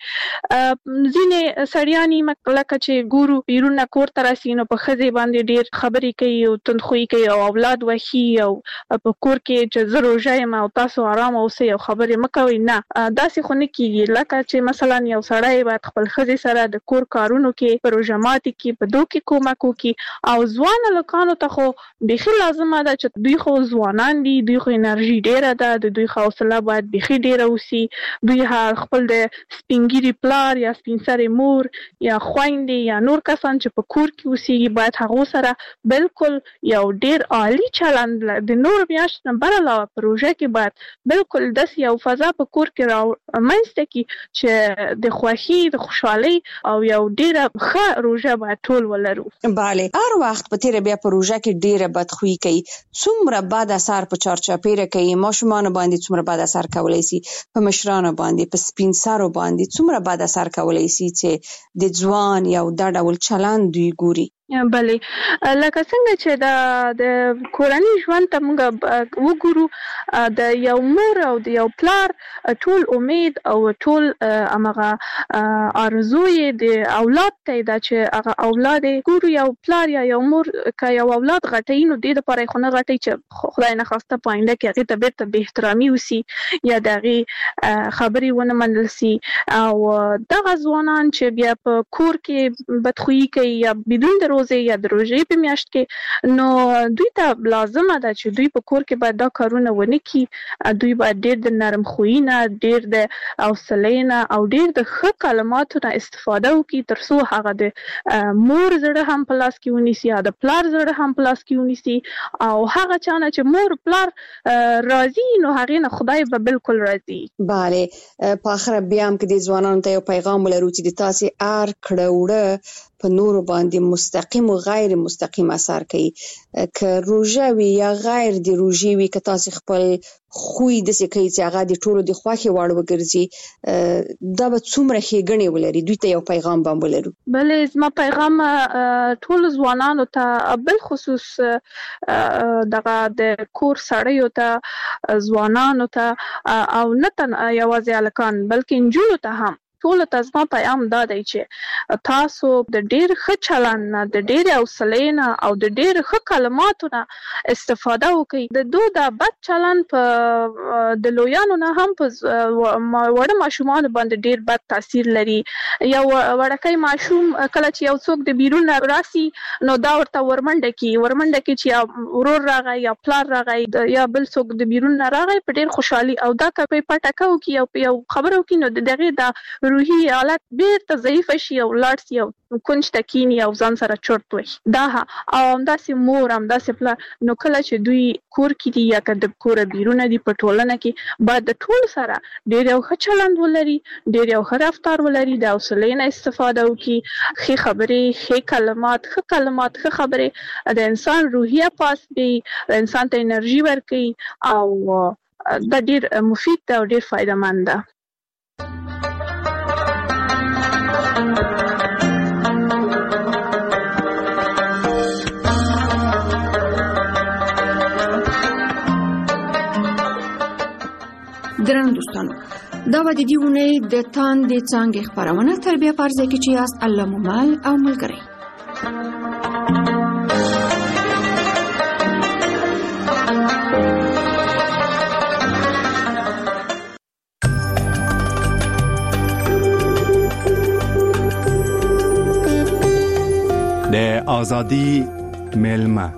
ځینې سړیانې لکه چې ګورو بیرون نه کور ته راسي نو په ښځې باندې ډېر خبرې کوي او تندخویي کوي او اولاد وښي او په کور کې چې زه روژه یم او تاسو آرام اوسئ او خبرې مه کوئ. نه، داسې خو نه کیږي. لکه چې مثلا یو سړی باید خپل ښځې سره د کور کارونو کې، په روژه ماتي کې، په دو کې کومک وکړي. او ځوان هلکانو ته خو بیخي لازمه ده چې دوی خو ځوانان دي، دوی خو انرژي ډېره ده، د دوی حوصله باید بیخي ډېره وسي. دوی خپل د سپین ږیري پلار یا سپین سرې مور یا خویندې یا نور کسان چې په کور کې اوسېږي باید هغو سره بالکل یو ډېر عالي چلند د نور میاشت نه بر علاوه په روژه کې باید بالکل داسې یو فضا په کور کې رامنځته کړي چې د خوښۍ، د خوشحالۍ او یو ډېره ښه روژه باید ټول ولرو. بله، هر وخت په تیره بیا په روژه کې ډېره بدخویي کوي. څومره بد اثر په چارچاپیره کوي، ماشومانو باندې څومره بد اثر کولی شي، په مشرانو باندې، په سپین سرو باندې څومره بد اثر کولی شي چې د ځوان یو دا ډول چلند دوی ګوري. بله، لکه څنګه چې د کورنۍ ژوند ته موږ وګورو، د یو مور او د یو پلار ټول امید او ټول همغه آرزو یې د اولاد ته ده چې هغه اولاد ګورو. یو پلار یا یو مور که یو اولاد غټوي نو دې دپاره یې خو نه غټوي چې خدای نخواسته په آینده کې هغې ته بیرته بې احترامي وسي یا د هغې خبرې ونه منل سي. او دغه ځوانان چې بیا په کور کې بدخویي کوي یا بدون د یا د روژې په میاشت کې، نو دوی ته لازمه ده چې دوی په کور کې باید دا کارونه ونه کړي. دوی باید ډېر د نرم خویي نه، ډېر د حوصلې نه او ډېر د ښه کلماتو نه استفاده وکړي تر څو هغه د مور زړه هم په لاس کې ونیسي یا د پلار زړه هم په لاس کې ونیسي. او هغه چا نه چې مور پلار راضي نو هغې نه خدای به بالکل راضي. بله، په آخره بیا هم که د ځوانانو ته یو پیغام ولرو چې د تاسې هر کړه وړه په نورو باندې مستقیم او غیر مستقیم اثر کوي، که روژه وي یا غیر د روژې وي، که تاسو خپل خوی داسې کوي چې هغه د ټولو د خوښې وړ وګرځي، دا به څومره ښېګڼې ولري. دوی ته یو پیغام به ولرو. بلې، زما پیغام ټولو ځوانانو ته، بالخصوص دغه د کور سړیو ته، ځوانانو ته او نه یوازې هلکان بلکې نجونو ته هم ټولو ته زما پیغام دا دی چې تاسو د ډېر ښه چلند نه، د ډېرې حوصلې نه او د ډېر ښه کلماتو نه استفاده وکړئ. د دو دا بد چلند په د لویانو نه هم په وړه ماشومانو باندې ډېر بد تاثیر لري. یو وړکی ماشوم کله چې یو څوک د بیرون نه راسي نو دا ورته ورمنډه کړي چې یا ورور راغی یا پلار راغی یا بل څوک د بیرون نه راغی په ډېر خوشحالي او دا که په پټکه وکړي او په یو خبره وکړي نو د هغې دا روحي حالت بیرته ضعیف شي او لاړ شي او کونج ته کینی او ځان سره چورت وي دا او همداسې مور همداسې پلار نو کله چې دوی کور کې دي یا که د کوره بیرونه دي په ټولنه کې باید د ټول سره ډېر یو ښه چلند ولري ډېر یو ښه رفتار ولري د حوصلې نه استفاده وکړي ښې خبرې ښې کلمات ښه خبرې د انسان روحیه پاس دی د انسان ته انرژي ورکوي او دا ډېر مفید ده او ډېر فایده مند ده ګرانو دوستانو دا و د دې ونې د تاندې څانګې خپرونه تربیه پرځای کې چې یاست الله مومال او ملګری د آزادی ملمه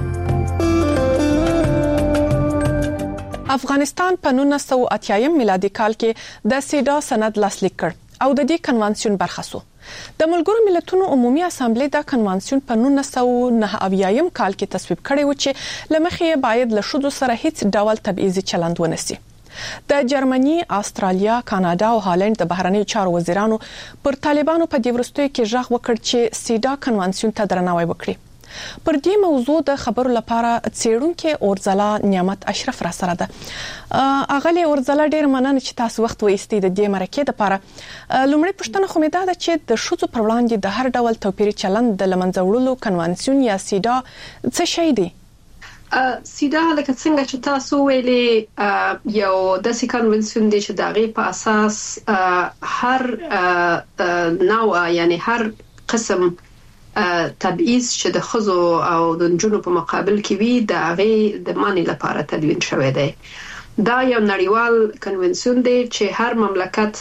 افغانستان په 1980 میلادي کال کې د سیډا سند لاسلیک کړ او د دې کنوانسیون برخه شو. د ملګرو ملتونو عمومي اسامبلې د کنوانسیون په 1989 کال کې تصویب کړی و چې لمخې باید له شذو سره هیڅ ډول تبعیضي چلند ونسي. د جرمني، استرالیا، کاناډا او هالند د بهرنیو چارو وزیرانو پر طالبانو په دې وروستیو کې ژغ وکړ چې سیډا کنوانسیون ته درناوی وکړي. پر دې موضوع د خبرو لپاره څېړونکو اورځلا نعمت اشرف را سره ده. اغلی اورځلا ډېر مننه چې تاسو وخت وایستئ د دې مرکې لپاره. لومړی پوښتنه خو مې دا ده چې د شذو پر وړاندې د هر ډول توپیري چلند د لمنځه وړلو کنوانسیون یا سیډا څه شی دی؟ سیدا لکه څنګه چې تاسو ویلي یو داسې کنونسیون دی چې د هغې په اساس هر نوع یعنی هر قسم تبعیض چې د ښځو او د نجونو په مقابل کې وي د هغې د منع لپاره تدوین شوی دی. دا یو نړیوال کنونسیون دی چې هر مملکت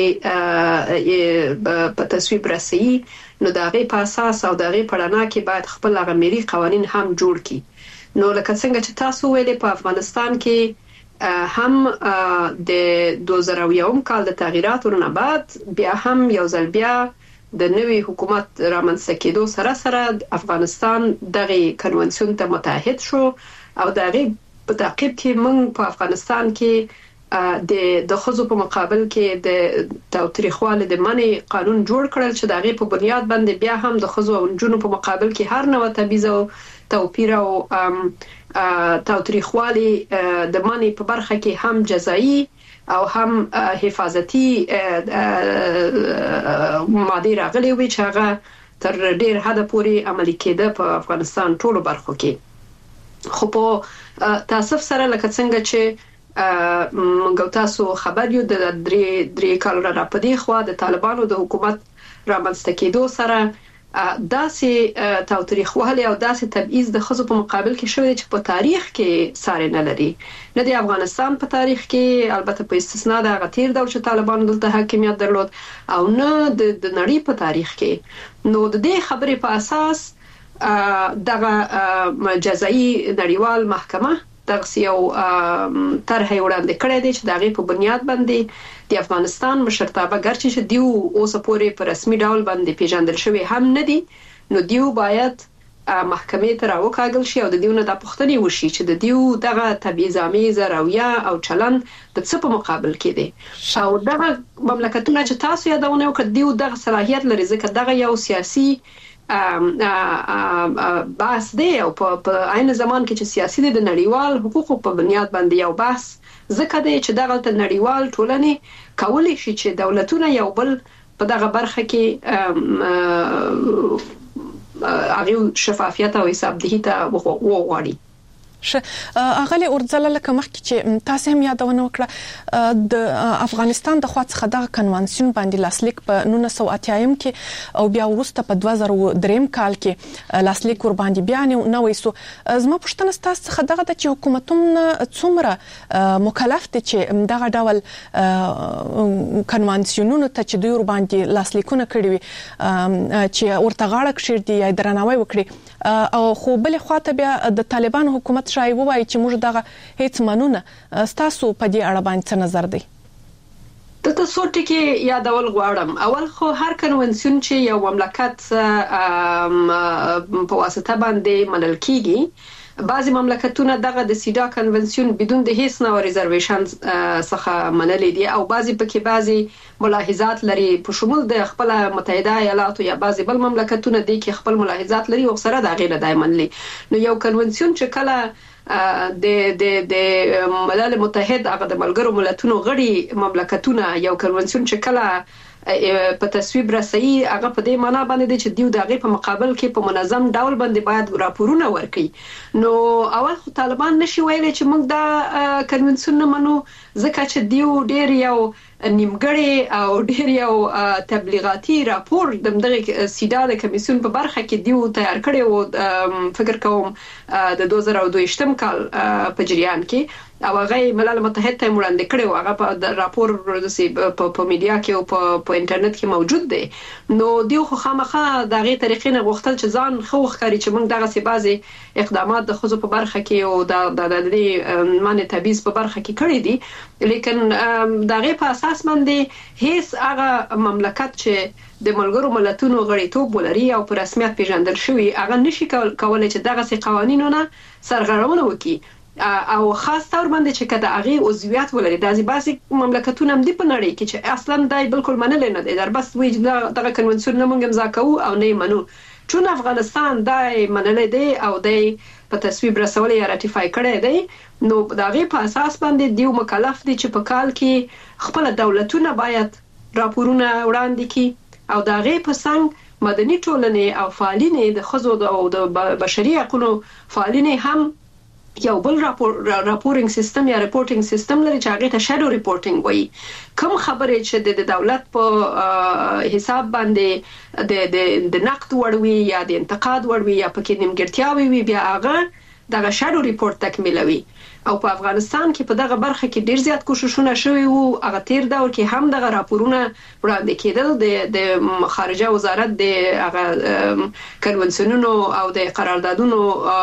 د په تصویب رسوي نو د هغې په اساس او د هغې په رڼا کې باید خپل هغه ملي قوانین هم جوړ کړي. نو لکه څنګه چې تاسو ویلي په افغانستان کې هم د 2001 کال د تغییراتو نه بعد بیا هم یو ځل بیا د نوي حکومت رامنځته کېدو سره سره افغانستان دغه کنونسیون ته متحد شو او دغه په تعقیب کې موږ په افغانستان کې د ښځو په مقابل کې د تاوتریخوالي د منع قانون جوړ کړل چې دغه په بنیاد باندې بیا هم د ښځو او نجونو په مقابل کې هر نوع تبعیض او توپیر او تاوتریخوالي د منع په برخه کې هم جزایی او هم حفاظتي ماده راغلي وي چې هغه تر ډیر حد پورې عملي کېده په افغانستان ټولو برخو کې. خو په تاسف سره لکه څنګه چې موږ تاسو خبر یو د درې کال را پدې خو د طالبانو د حکومت رامنځته کېدو سره داسې تاوتریخوالي او داسې تبعیض د ښځو په مقابل کې شوی چې په تاریخ کې ساری نه لري، نه د افغانستان په تاریخ کې، البته په استثناء د هغه تیر دور چې طالبانو دلته حاکمیت درلود او نه د نړۍ په تاریخ کې. نو د دې خبرې په اساس دغه جزایی نړیوال محکمه دغه یو طرح وړاندې کړی دی چې دغه په بنیاد باندې د افغانستان مشرتابه ګرچې چې دیو اوس پورې په رسمي ډول باندې پیژندل شوی هم نه دي، نو دیو باید محکمې ته راوکاږل شي او د دیو نه د پوښتنې وشي چې د دیو دغه تبعیض‌آمیزه رویه او چلند د څه په مقابل کې دی او دغه مملکتونه چې تاسو یادونه وکړه دیو دغه صلاحیت لري ځکه دغه یو سیاسي بحث دی او په عین زمان کې چې سیاسي دی د نړیوال حقوقو په بنیاد باندې یو بحث ځکه دی چې دغه نړیوال ټولنې کولی شي چې دولتونه یو بل په دغه برخه کې هغه شفافیت او حسابدهي ته وغواړي. اغلی اورځلا لکه مخکې چې تاسو هم یادونه وکړه د افغانستان د خوا څخه د کنوانسیون باندې لاسلیک په 1980 کې او بیا وروسته په 2003 کال کې لاسلیک ور باندې بیا نه وېسو. زما پوښتنه ستاسو څخه دغه د چې حکومتونه څومره مکلف دي چې دغه ډول کنوانسیونونو ته چې دوی ور باندې لاسلیکونه کړی وي چې ورته غاړه کښېږدي یا درناوی وکړي او خو بل خواته بیا د طالبان حکومت شای وایي چې موږ دغه هیڅ منونه. تاسو په دې اړه باندې څه نظر دی؟ دلته څو ټکي یادول غواړم. اول خو هر کنونسیون چې یو مملکت په واسطه باندې منل کیږي، بعضی مملکتونه دغه د سیدا کنونسیون بدون د هیڅ نوع ریزرویشن څخه منلي دي او بعضی ملاحظات لري، په شمول د خپل متحده ایالاتو یا بعضی بل مملکتونه دي کې خپل ملاحظات لري او سره د غیر دای منلي. نو یو کنونسیون چې کله د ملل متحد هغه د ملګرو ملتونو غړي مملکتونه یو کنونسیون چې کله په تصویب رسي، هغه په دې معنی باندې چې دیو دغه په مقابل کې په منظم ډول باندې باید راپورونه ورکړي. نو اول خو طالبان نشي ویلي چې موږ دا کنونسیون نه منو، ځکه چې دیو ډیر یو نیمګړی او ډیر یو تبلیغاتي راپور دغه سیدا د کمیسیون په برخه کې دیو تیار کړی او فکر کوم د 2022 کال په جریان کې او هغه ملل متحد ته وړاندې کړی او هغه په راپور په میډیا کې او په انټرنیټ کې موجود دی. نو دیو خو خامخا دغه طریقې نه غوښتل چې ځان خو ښکاري چې موږ دغه سي بعضي اقدامات د خزو په برخه کې او د معنی تبعیض په برخه کې کړی دي، لیکن دغه په اساس باندې هیڅ هغه مملکت چې د ملګرو ملتونو غړیتوب ولري او په رسمیت پیژندل شوی هغه نشي کولای چې دغه سي قوانینونه سرغړونه وکړي او خاص تور باندې چې کده هغه عضویت ولري. د بعضي مملکتونو هم دی په نړۍ کې چې اصلا دای بالکل منل نه دي، در بس وی دغه کنونسیون نه مونږ امضا کوو او نه منو. چون افغانستان دای منل دی او دای په تصویب رسول یا راتیفای کړی دی، نو دغه په اساس باندې دیو مکلف دي چې په کال کې خپل دولتونه باید راپورونه وړاندې کړي او دغه په څنګ مدني ټولنې او فعالین د خزو او د بشري حقوقو فعالین هم یو بل راپورینګ سیستم یا ریپورټینګ سیستم لري چې هغه ته شادو ریپورټینګ وایي. کوم خبرې چې د دولت په حساب باندې د نقد وړوي یا د انتقاد وړوي یا پکې نیمګړتیاوي وي، بیا هغه دغه شادو ریپورت تکمیلوي. او په افغانستان کې په دغه برخه کې ډیر زیات کوششونه شوي وو. هغه تیر دور کې هم دغه راپورونه وړاندې کېدل د خارجه وزارت د هغه کنونسیونونو او د قراردادونو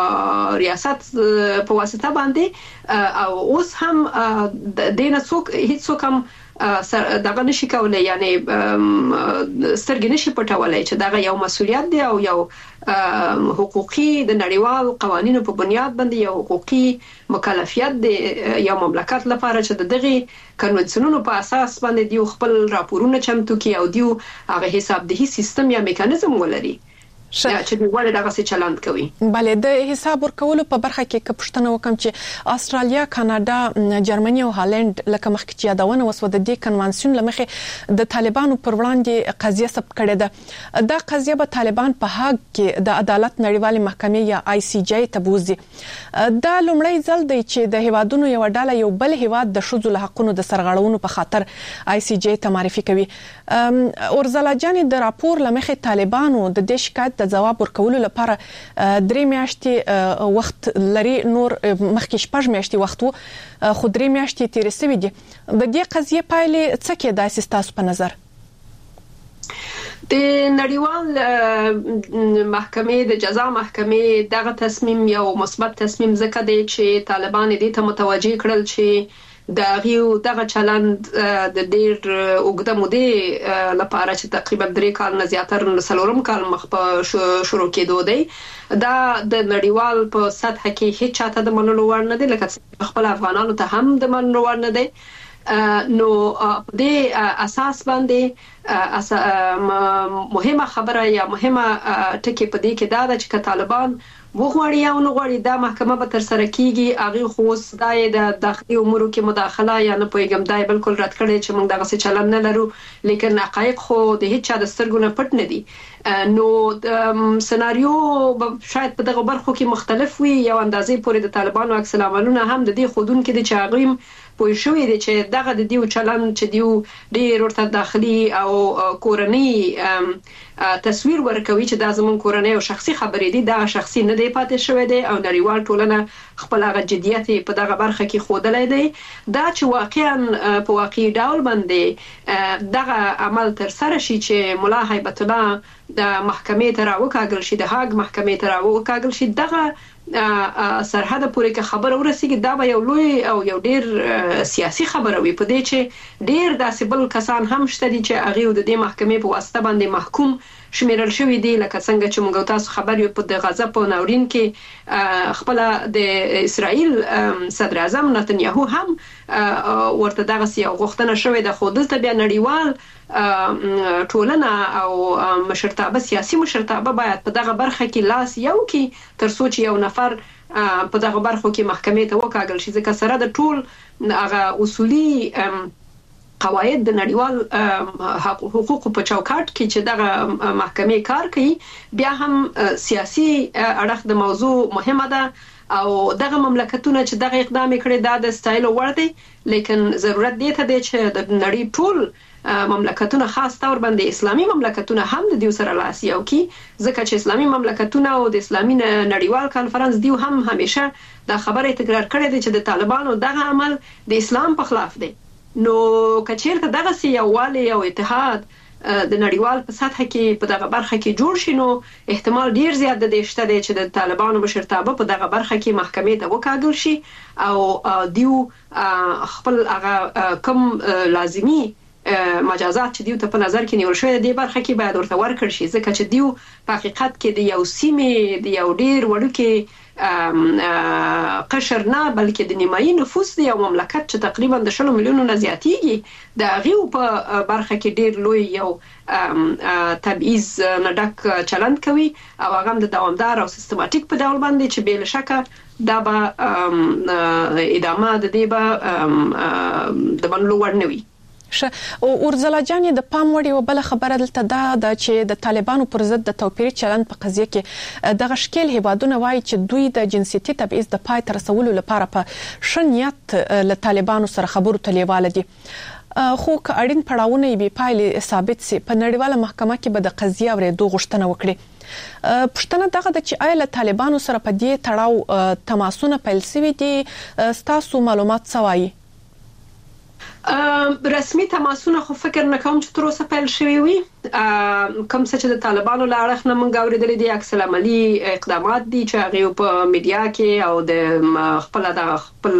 ریاست په واسطه باندې او اوس هم د نه څوک هیڅ څوک هم دغه نشي کولای، یعنی سترګې نشي پټولای چې دغه یو مسولیت دی او یو حقوقي د نړیوال قوانینو په بنیاد باندې یو حقوقي مکلفیت دی یو مملکت لپاره چې دغه کنونسیونونو په اساس باندې دیو خپل راپورونه چمتو کوي او دیو هغه حساب دهي سیستم یا میکانیزم ولري چې ولې دغه څه چلند کوي. بله، د حساب ورکولو په برخه کې پښتنه وکم چې استرالیا، کاناډا، جرمني او هالند لکه مخکې چې یادونه وسو د دې کنوانسیون لمخې د طالبانو پر وړاندې قضیه ثبت کړې ده. دا قضیه به طالبان په هاګ کې د عدالت نړیوالې محکمې یا ICJ ته بوزي. دا لومړی ځل دی چې د هیوادونو یو ډله یو بل هیواد د ښځو له حقوقو د سرغړونو په خاطر ICJ ته معرفي کوي. اورزلا جان د راپور لمخې طالبانو د دې شکایت د جواب ورکولو لپاره 3 میاشتې وخت لري، نور مخکې 6 میاشتې وخت وو، خو 3 میاشتې تیر شوې دي. د دې قضیه پایلې څه کېدای شي تاسو په نظر؟ د نړیوال محکمې د جزا محکمې دغه تصمیم یو مثبت تصمیم ځکه دی چې طالبان دې ته متوجه کړل چې دغه چلند د ډیر اوږده مودې لپاره چې تقریبا 3 کال نه زیاتره 3 کال مخ په شروع کېدو دی، دا د نړیوال په سطح کې هیڅ چاته د منلو وړ نه دی، لکه خپل افغانانو ته هم د منلو وړ نه دی. نو د اساس باندې مهمه خبره یا مهمه ټکی په دې کې دا ده چې طالبان وغواړي او نو غواړي دا محکمه به تر سره کیږي. هغه خو دای د داخلي امورو کې مداخله یا نه پویګم دای بالکل رد کړي چې موږ دغه څه چلن نه لرو، لیکن حقایق خو د هیڅ چا د سترګو نه پټ نه دي. نو سناریو شاید په دغه برخو کې مختلف وي. یو اندازې پورې د طالبانو عکس العملونه هم د دې خودون کې د چاغیم پوه شوې دي چې دغه د دیو چلن چې دیو ډیر ورته داخلي او کورنۍ تصویر ورکوي چې دا زمون کورنۍ او شخصي خبرې دي، دا شخصي نه دی پاتې شوی دی او نړیوال ټولنه خپل هغه جديت په دغه برخه کې خودلای دی. دا چې واقعا په واقعي ډول باندې دغه عمل تر سره شي چې مولا هیبت الله د محکمې ته راوکاږل شي، د هاګ محکمې ته راوکاږل شي، دغه سرحد پورې که خبره ورسیږي دا به یو لوی او یو ډیر سیاسي خبره وي په دې چې ډیر داسې بل کسان هم شته دي چې هغه د دې محکمې په واسطه باندې محکوم شمیرل شوی دی لکه څنګه چې موږ تاسو خبر یو په غزا په ناورین کې خپل د اسرائیل صدر اعظم نتنیاهو هم ورته دغه یو غوښتنه شوې ده خو دلته بیا نړیوال ټولنه او مشرتابه سیاسي مشرتابه باید په دغه برخه کې لاس یو کې تر څو چې یو نفر په دغه برخو کې محکمې ته وکاږل شي ځکه سره د ټول هغه اصولي قواعد د نړیوال حقوقو په چوکاټ کې چې دغه محکمې کار کوي بیا هم سیاسي اړخ د موضوع مهمه ده او دغه مملکتونه چې دغه اقدام کړي دا د ستایلو وړ دی لیکن ضرورت دی ته چې د نړۍ ټول مملکتونه خاص تور باندې اسلامي مملکتونه هم د دې سره لاس یو کی ځکه چې اسلامي مملکتونه او د اسلامي نړیوال کانفرنس دیو هم همیشه دا خبره تکرار کړې ده چې د طالبانو دغه عمل د اسلام په خلاف دی نو کچیرته دغه سیاوالي او اتحاد د نړیوال په سطح کې په دغه برخه کې جوړ شي نو احتمال ډیر زیات د دې شته چې د طالبانو مشرتابه په دغه برخه کې محکمې ته وکاږل شي او دیو خپل هغه کم لازمی مجازات چې دیو ته په نظر کې نیول شوی دی برخه کې باید ورته ورکړ شي ځکه چې دیو په حقیقت کې د یو سیمې د یو ډیر وړوکی قشر نه بلکې د نیمایي نفوس دی یو مملکت چې تقریبا د 10 میلیونو نه زیاتیږي د غیو په برخه کې ډیر لوی یو تبعیض نه ډک چلند کوي او هغه د دوامدار او سیستماتیک په ډول باندې چې بل شکه دا به ادامه د دې به د منلو وړ نه وي او اورزلا جان د پام وړ یو بل خبره دلته دا چې د طالبانو پر ضد د توپیري چلند په قضیه کې د غشکل هیوادونه وایي چې دوی د جنسيتي تبعیض د پای تر رسولو لپاره په شنیت له طالبانو سره خبرو تلیواله دي خو که اړین پړاوونه به پایلې ثابت سي په نړیواله محکمه کې به د قضیه ورېدو غوښتنه وکړي پښتنه دغه د چې آیا له طالبانو سره په دې تړاو تماسونه پیل شوي دي ستاسو معلومات سوایي رسمي تماسونه خو فکر نه کوم چې تر اوسه پیل شوي وي کوم څه چې د طالبانو له اړخ نه مونږ اوریدلې دي عکس العملي اقدامات دي چې هغه په میډیا کې او د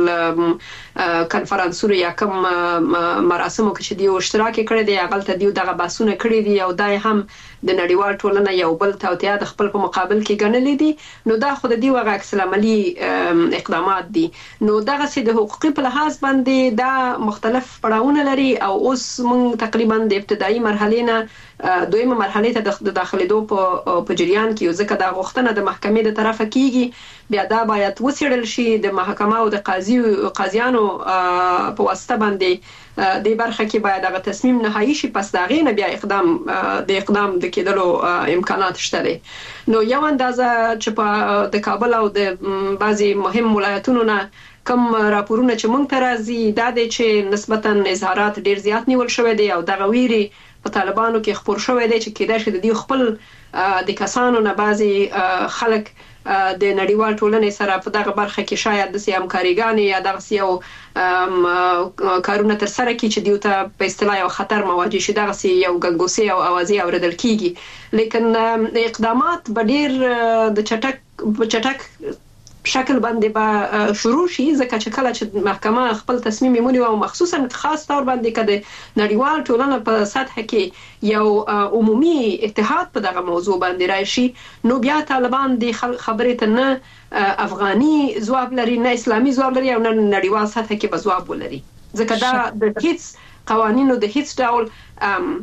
خپل کانفرنسونو یا کوم مراسمو کې چې دی اشتراک کړی دی هغه ته دی دغه باسونه کړی دي او دای هم د نړیوال ټولنه یو بل توطئه د خپل په مقابل کې ګڼلې دي نو دا خو د دی وغه عکس العملي اقدامات دي نو دغه سي د حقوقي په لحاظ باندې دا مختلف پړاوونه لري او اوس مونږ تقریبا د ابتدایي مرحله نه دویمه مرحله ته د داخليدو په جریان کې ځکه دا غوښتنه د محکمې د طرفه کیږي بیا دا باید وسیړل شي د محکمه او د قاضیانو په واسطه باندې د برخه کې باید هغه تصمیم نهایی شي پس دا غینه بیا اقدام د کېدلو امکانات شته نو یو اندازه چې په د کابل او د بعضي مهم ولایتونو نه کوم راپورونه چې مونږ ته راځي دا د چې نسبتا اظهارات ډیر زیات نیول شوی دی او د غویري په طالبانو کې خبر شوی دی چې کېدای شي د دې خپل د کسانو نه بعضي خلک د نړیوال ټولنې سره په دغه برخه کې شاید د سیام کاریګانی یا دغه یو کارونه تر سره کې چې دیو ته په اصطلاح یو خطر مواجه شي دغه یو ګنګوسي او اوازي اوریدل کیږي لیکن اقدامات به ډیر د چټک شکل باندې به شروع شي ځکه چې کله چې محکمه خپل تصمیم نیولي او مخصوصا خاص تور باندې کده نړیوال ټولنه په سطح کې یو عمومي اتحاد په دغه موضوع باندې راشي نو بیا طالبان د خبرې ته نه افغاني ځواب لري نه اسلامي ځواب لري او نه نړیوال سطح کې به ځواب ولري ځکه دا د هیڅ قوانینو د هیڅ ډول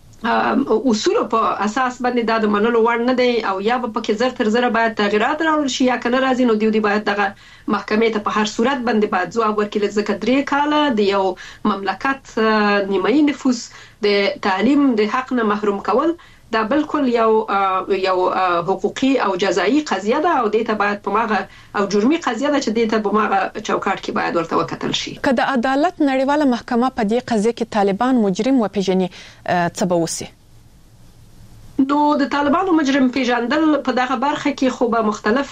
اصول په اساس باندې دا د منلو وړ نه دی او یا په کې زر تر زر باید تغیرات راوړل شي یا کنه راځي نو دی باید دغه محکمې ته په هر صورت باندې باید ځواب ورکړي ځکه 3 کاله د یو مملکت نیمایي نفوس د تعلیم د حق نه محروم کول دا بالکل یو حقوقي او جزایی قضیه ده او دې ته باید په ماغه او جرمي قضیه ده چې دې ته په ماغه چوکاټ کې باید ورته وکتل شي کله عدالت نړیواله محکمه په دې قضیه کې طالبان مجرم وپیژني څه به وسی نو د طالبانو مجرم پیژندل په دغه برخه کې خو به مختلف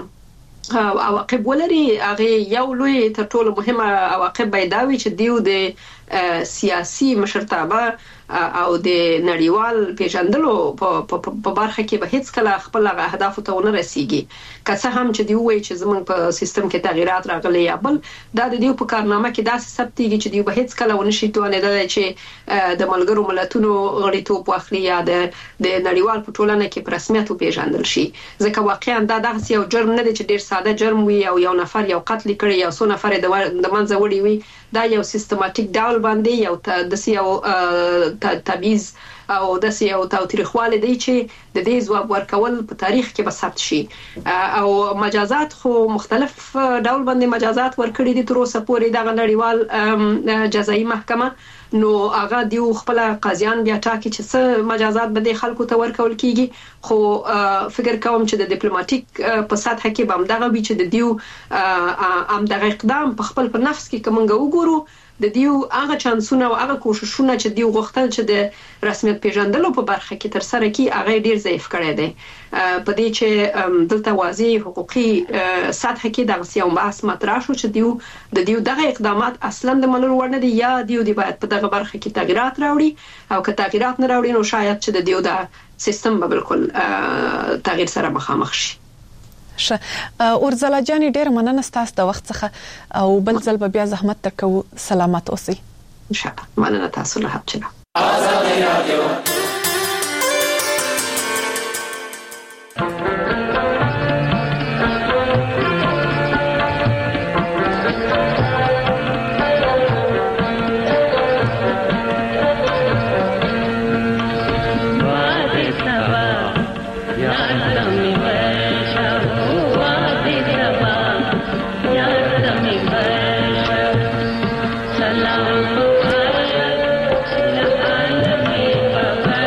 عواقب ولري هغه یو لوی تر ټولو مهمه عواقب به دا وي چې دیو د سیاسي مشرتابه او د نړیوال پیژندلو په برخه کې به هیڅ کله خپل اهداف ته ونه رسیږي که څه هم چې دی وایي چې زمونږ په سیستم کې تغیرات راغلي یا بل دا د دې په کارنامه کې داسې ثبتېږي چې دی به هیڅ کله ونه شي توانېدل چې د ملګرو ملتونو غړیتوب واخلي یا د نړیوال په ټولنه کې په رسمیت پیژندل شي ځکه واقعا دا دغه یو جرم نه دی چې ډیر ساده جرم وي او یو نفر یو قتل کړي یا څو نفر د منځه وړي وي دا یو سیستماتیک ډول باندې یو تبعیض او د سیاو تاریخوالي دی چې د دې ځواب ورکول په تاریخ کې به ثبت شي او مجازات خو مختلف ډول باندې مجازات ورکړي دي تر اوسه پورې د نړیوال جزایي محکمه نو هغه دی خپل قاضیان بیا ټاکي چې څه مجازات به د خلکو ته ورکول کیږي خو فکر کوم چې د ډیپلوماټیک په سطح کې به هم دغه وی چې د دیو دغه اقدام په خپل په نفس کې کومنګ وګورو د دیو هغه چانسونه او هغه کوششونه چې دیو غوښتل چې د رسمیت پیژندلو په برخه کې تر سره کی هغه ډیر ضعیف کړی دی په دې چې دلته واضح حقوقي سطح کې د سیاو بحث مطرح شو چې دیو دغه اقدامات اصلا د منلو وړ نه دي یا دیو دی باید په دغه برخه کې تغیرات راوړي او که تغیرات نه راوړي نو شاید چې د دیو د سیستم به بالکل تغییر سره مخامخ شي اورزلا جان ډیر مننه ستاسو د وخت څخه او بل ځل بیا زحمت درکو سلامت اوسئ ان شاء الله مننه تاسو له حق آزاد رادیو Salam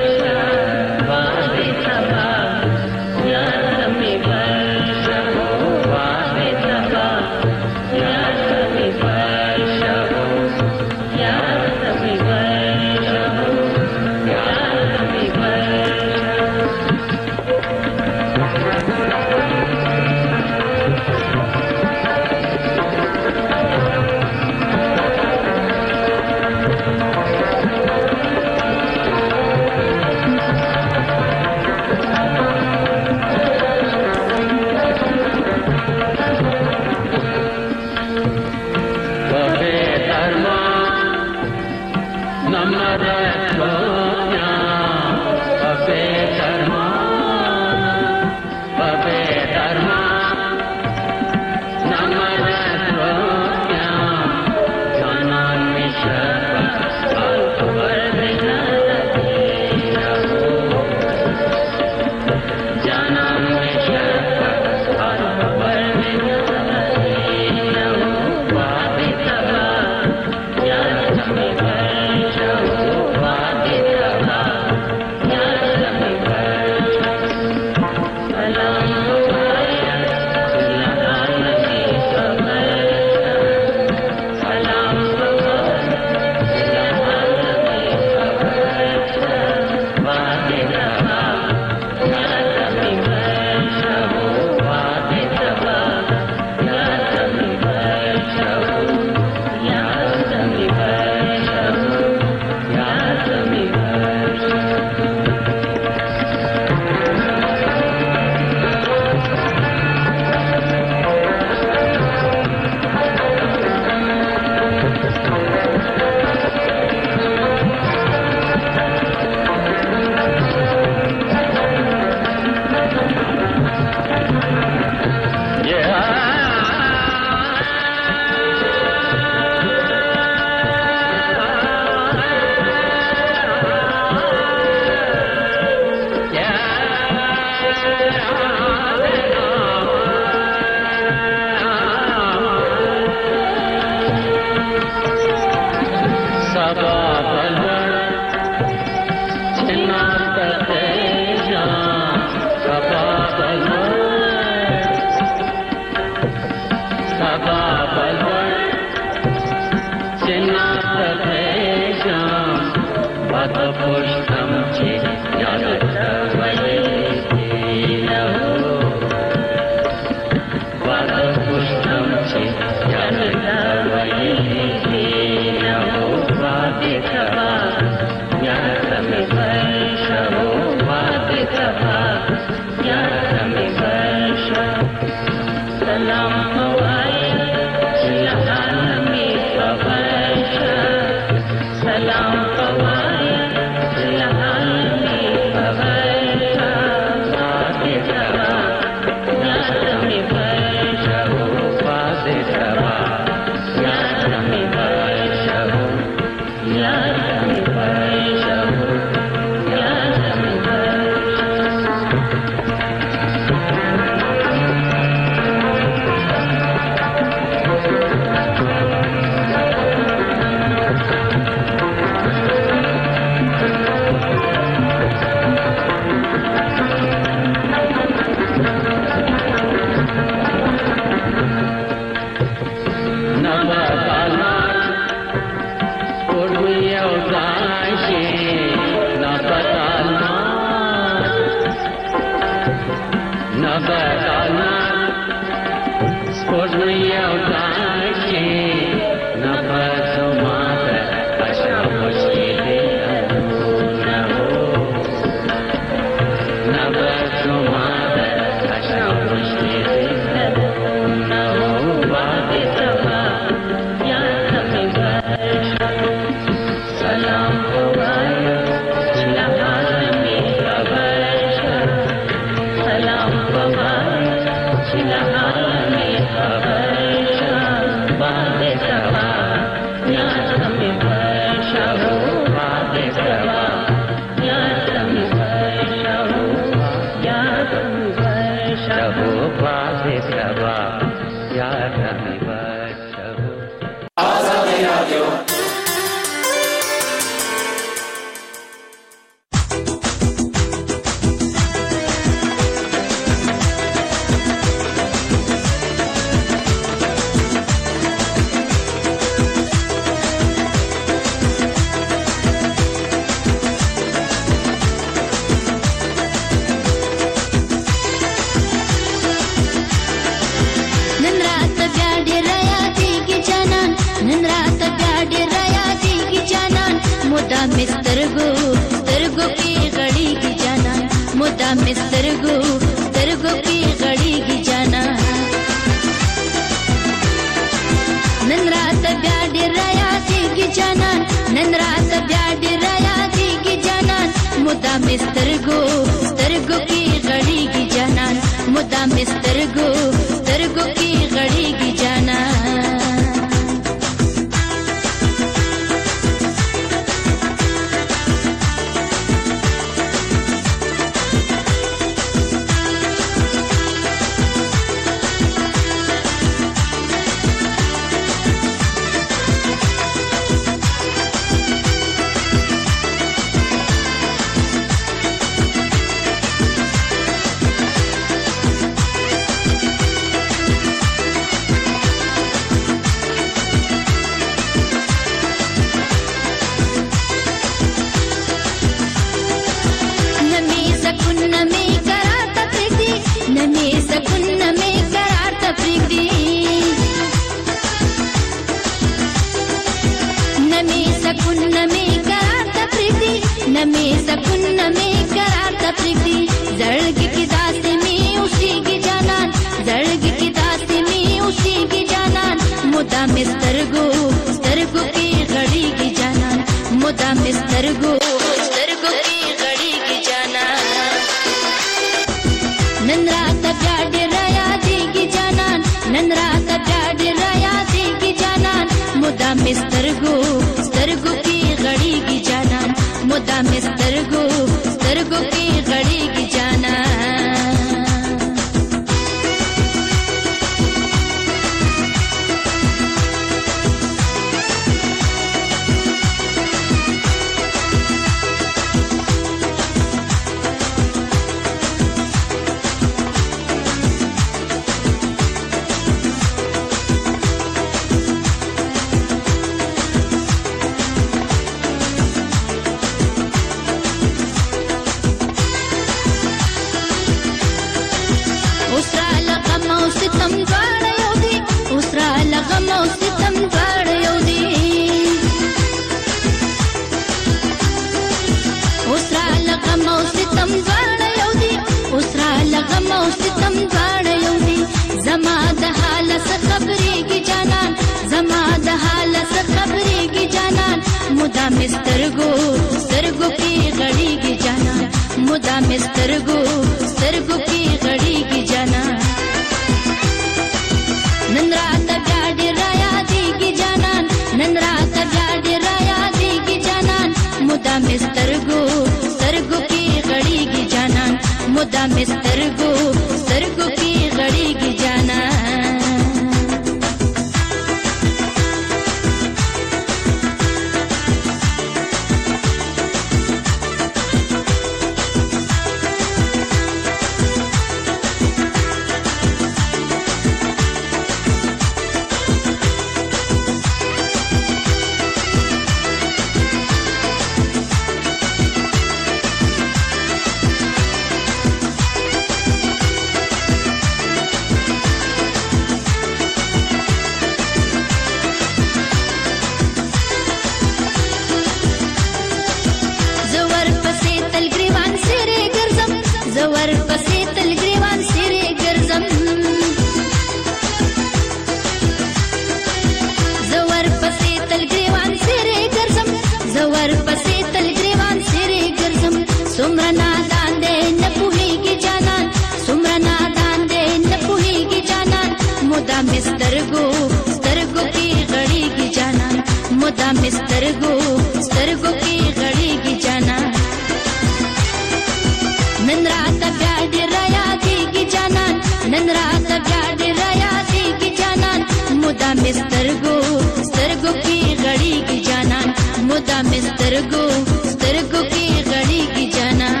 نن راته بیا ډېر یادېږي جانان نن راته بیا ډېر یادېږي جانان مدام سترګو سترګو کې غړېږي جانان مدام سترګو سترګو کې غړېږي جانان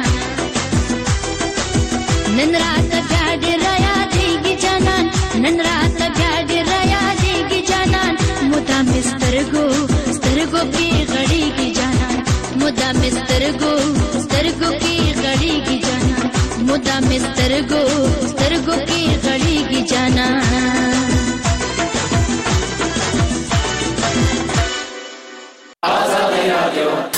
نن راته بیا ډېر یادېږي جانان نن راته بیا ډېر یادېږي جانان مدام سترګو سترګو کې غړېږي جانان مدام سترګو سترګو کې غړېږي جانان مدام سترګو سترګو کې غړېږي جانان آزاد رادیو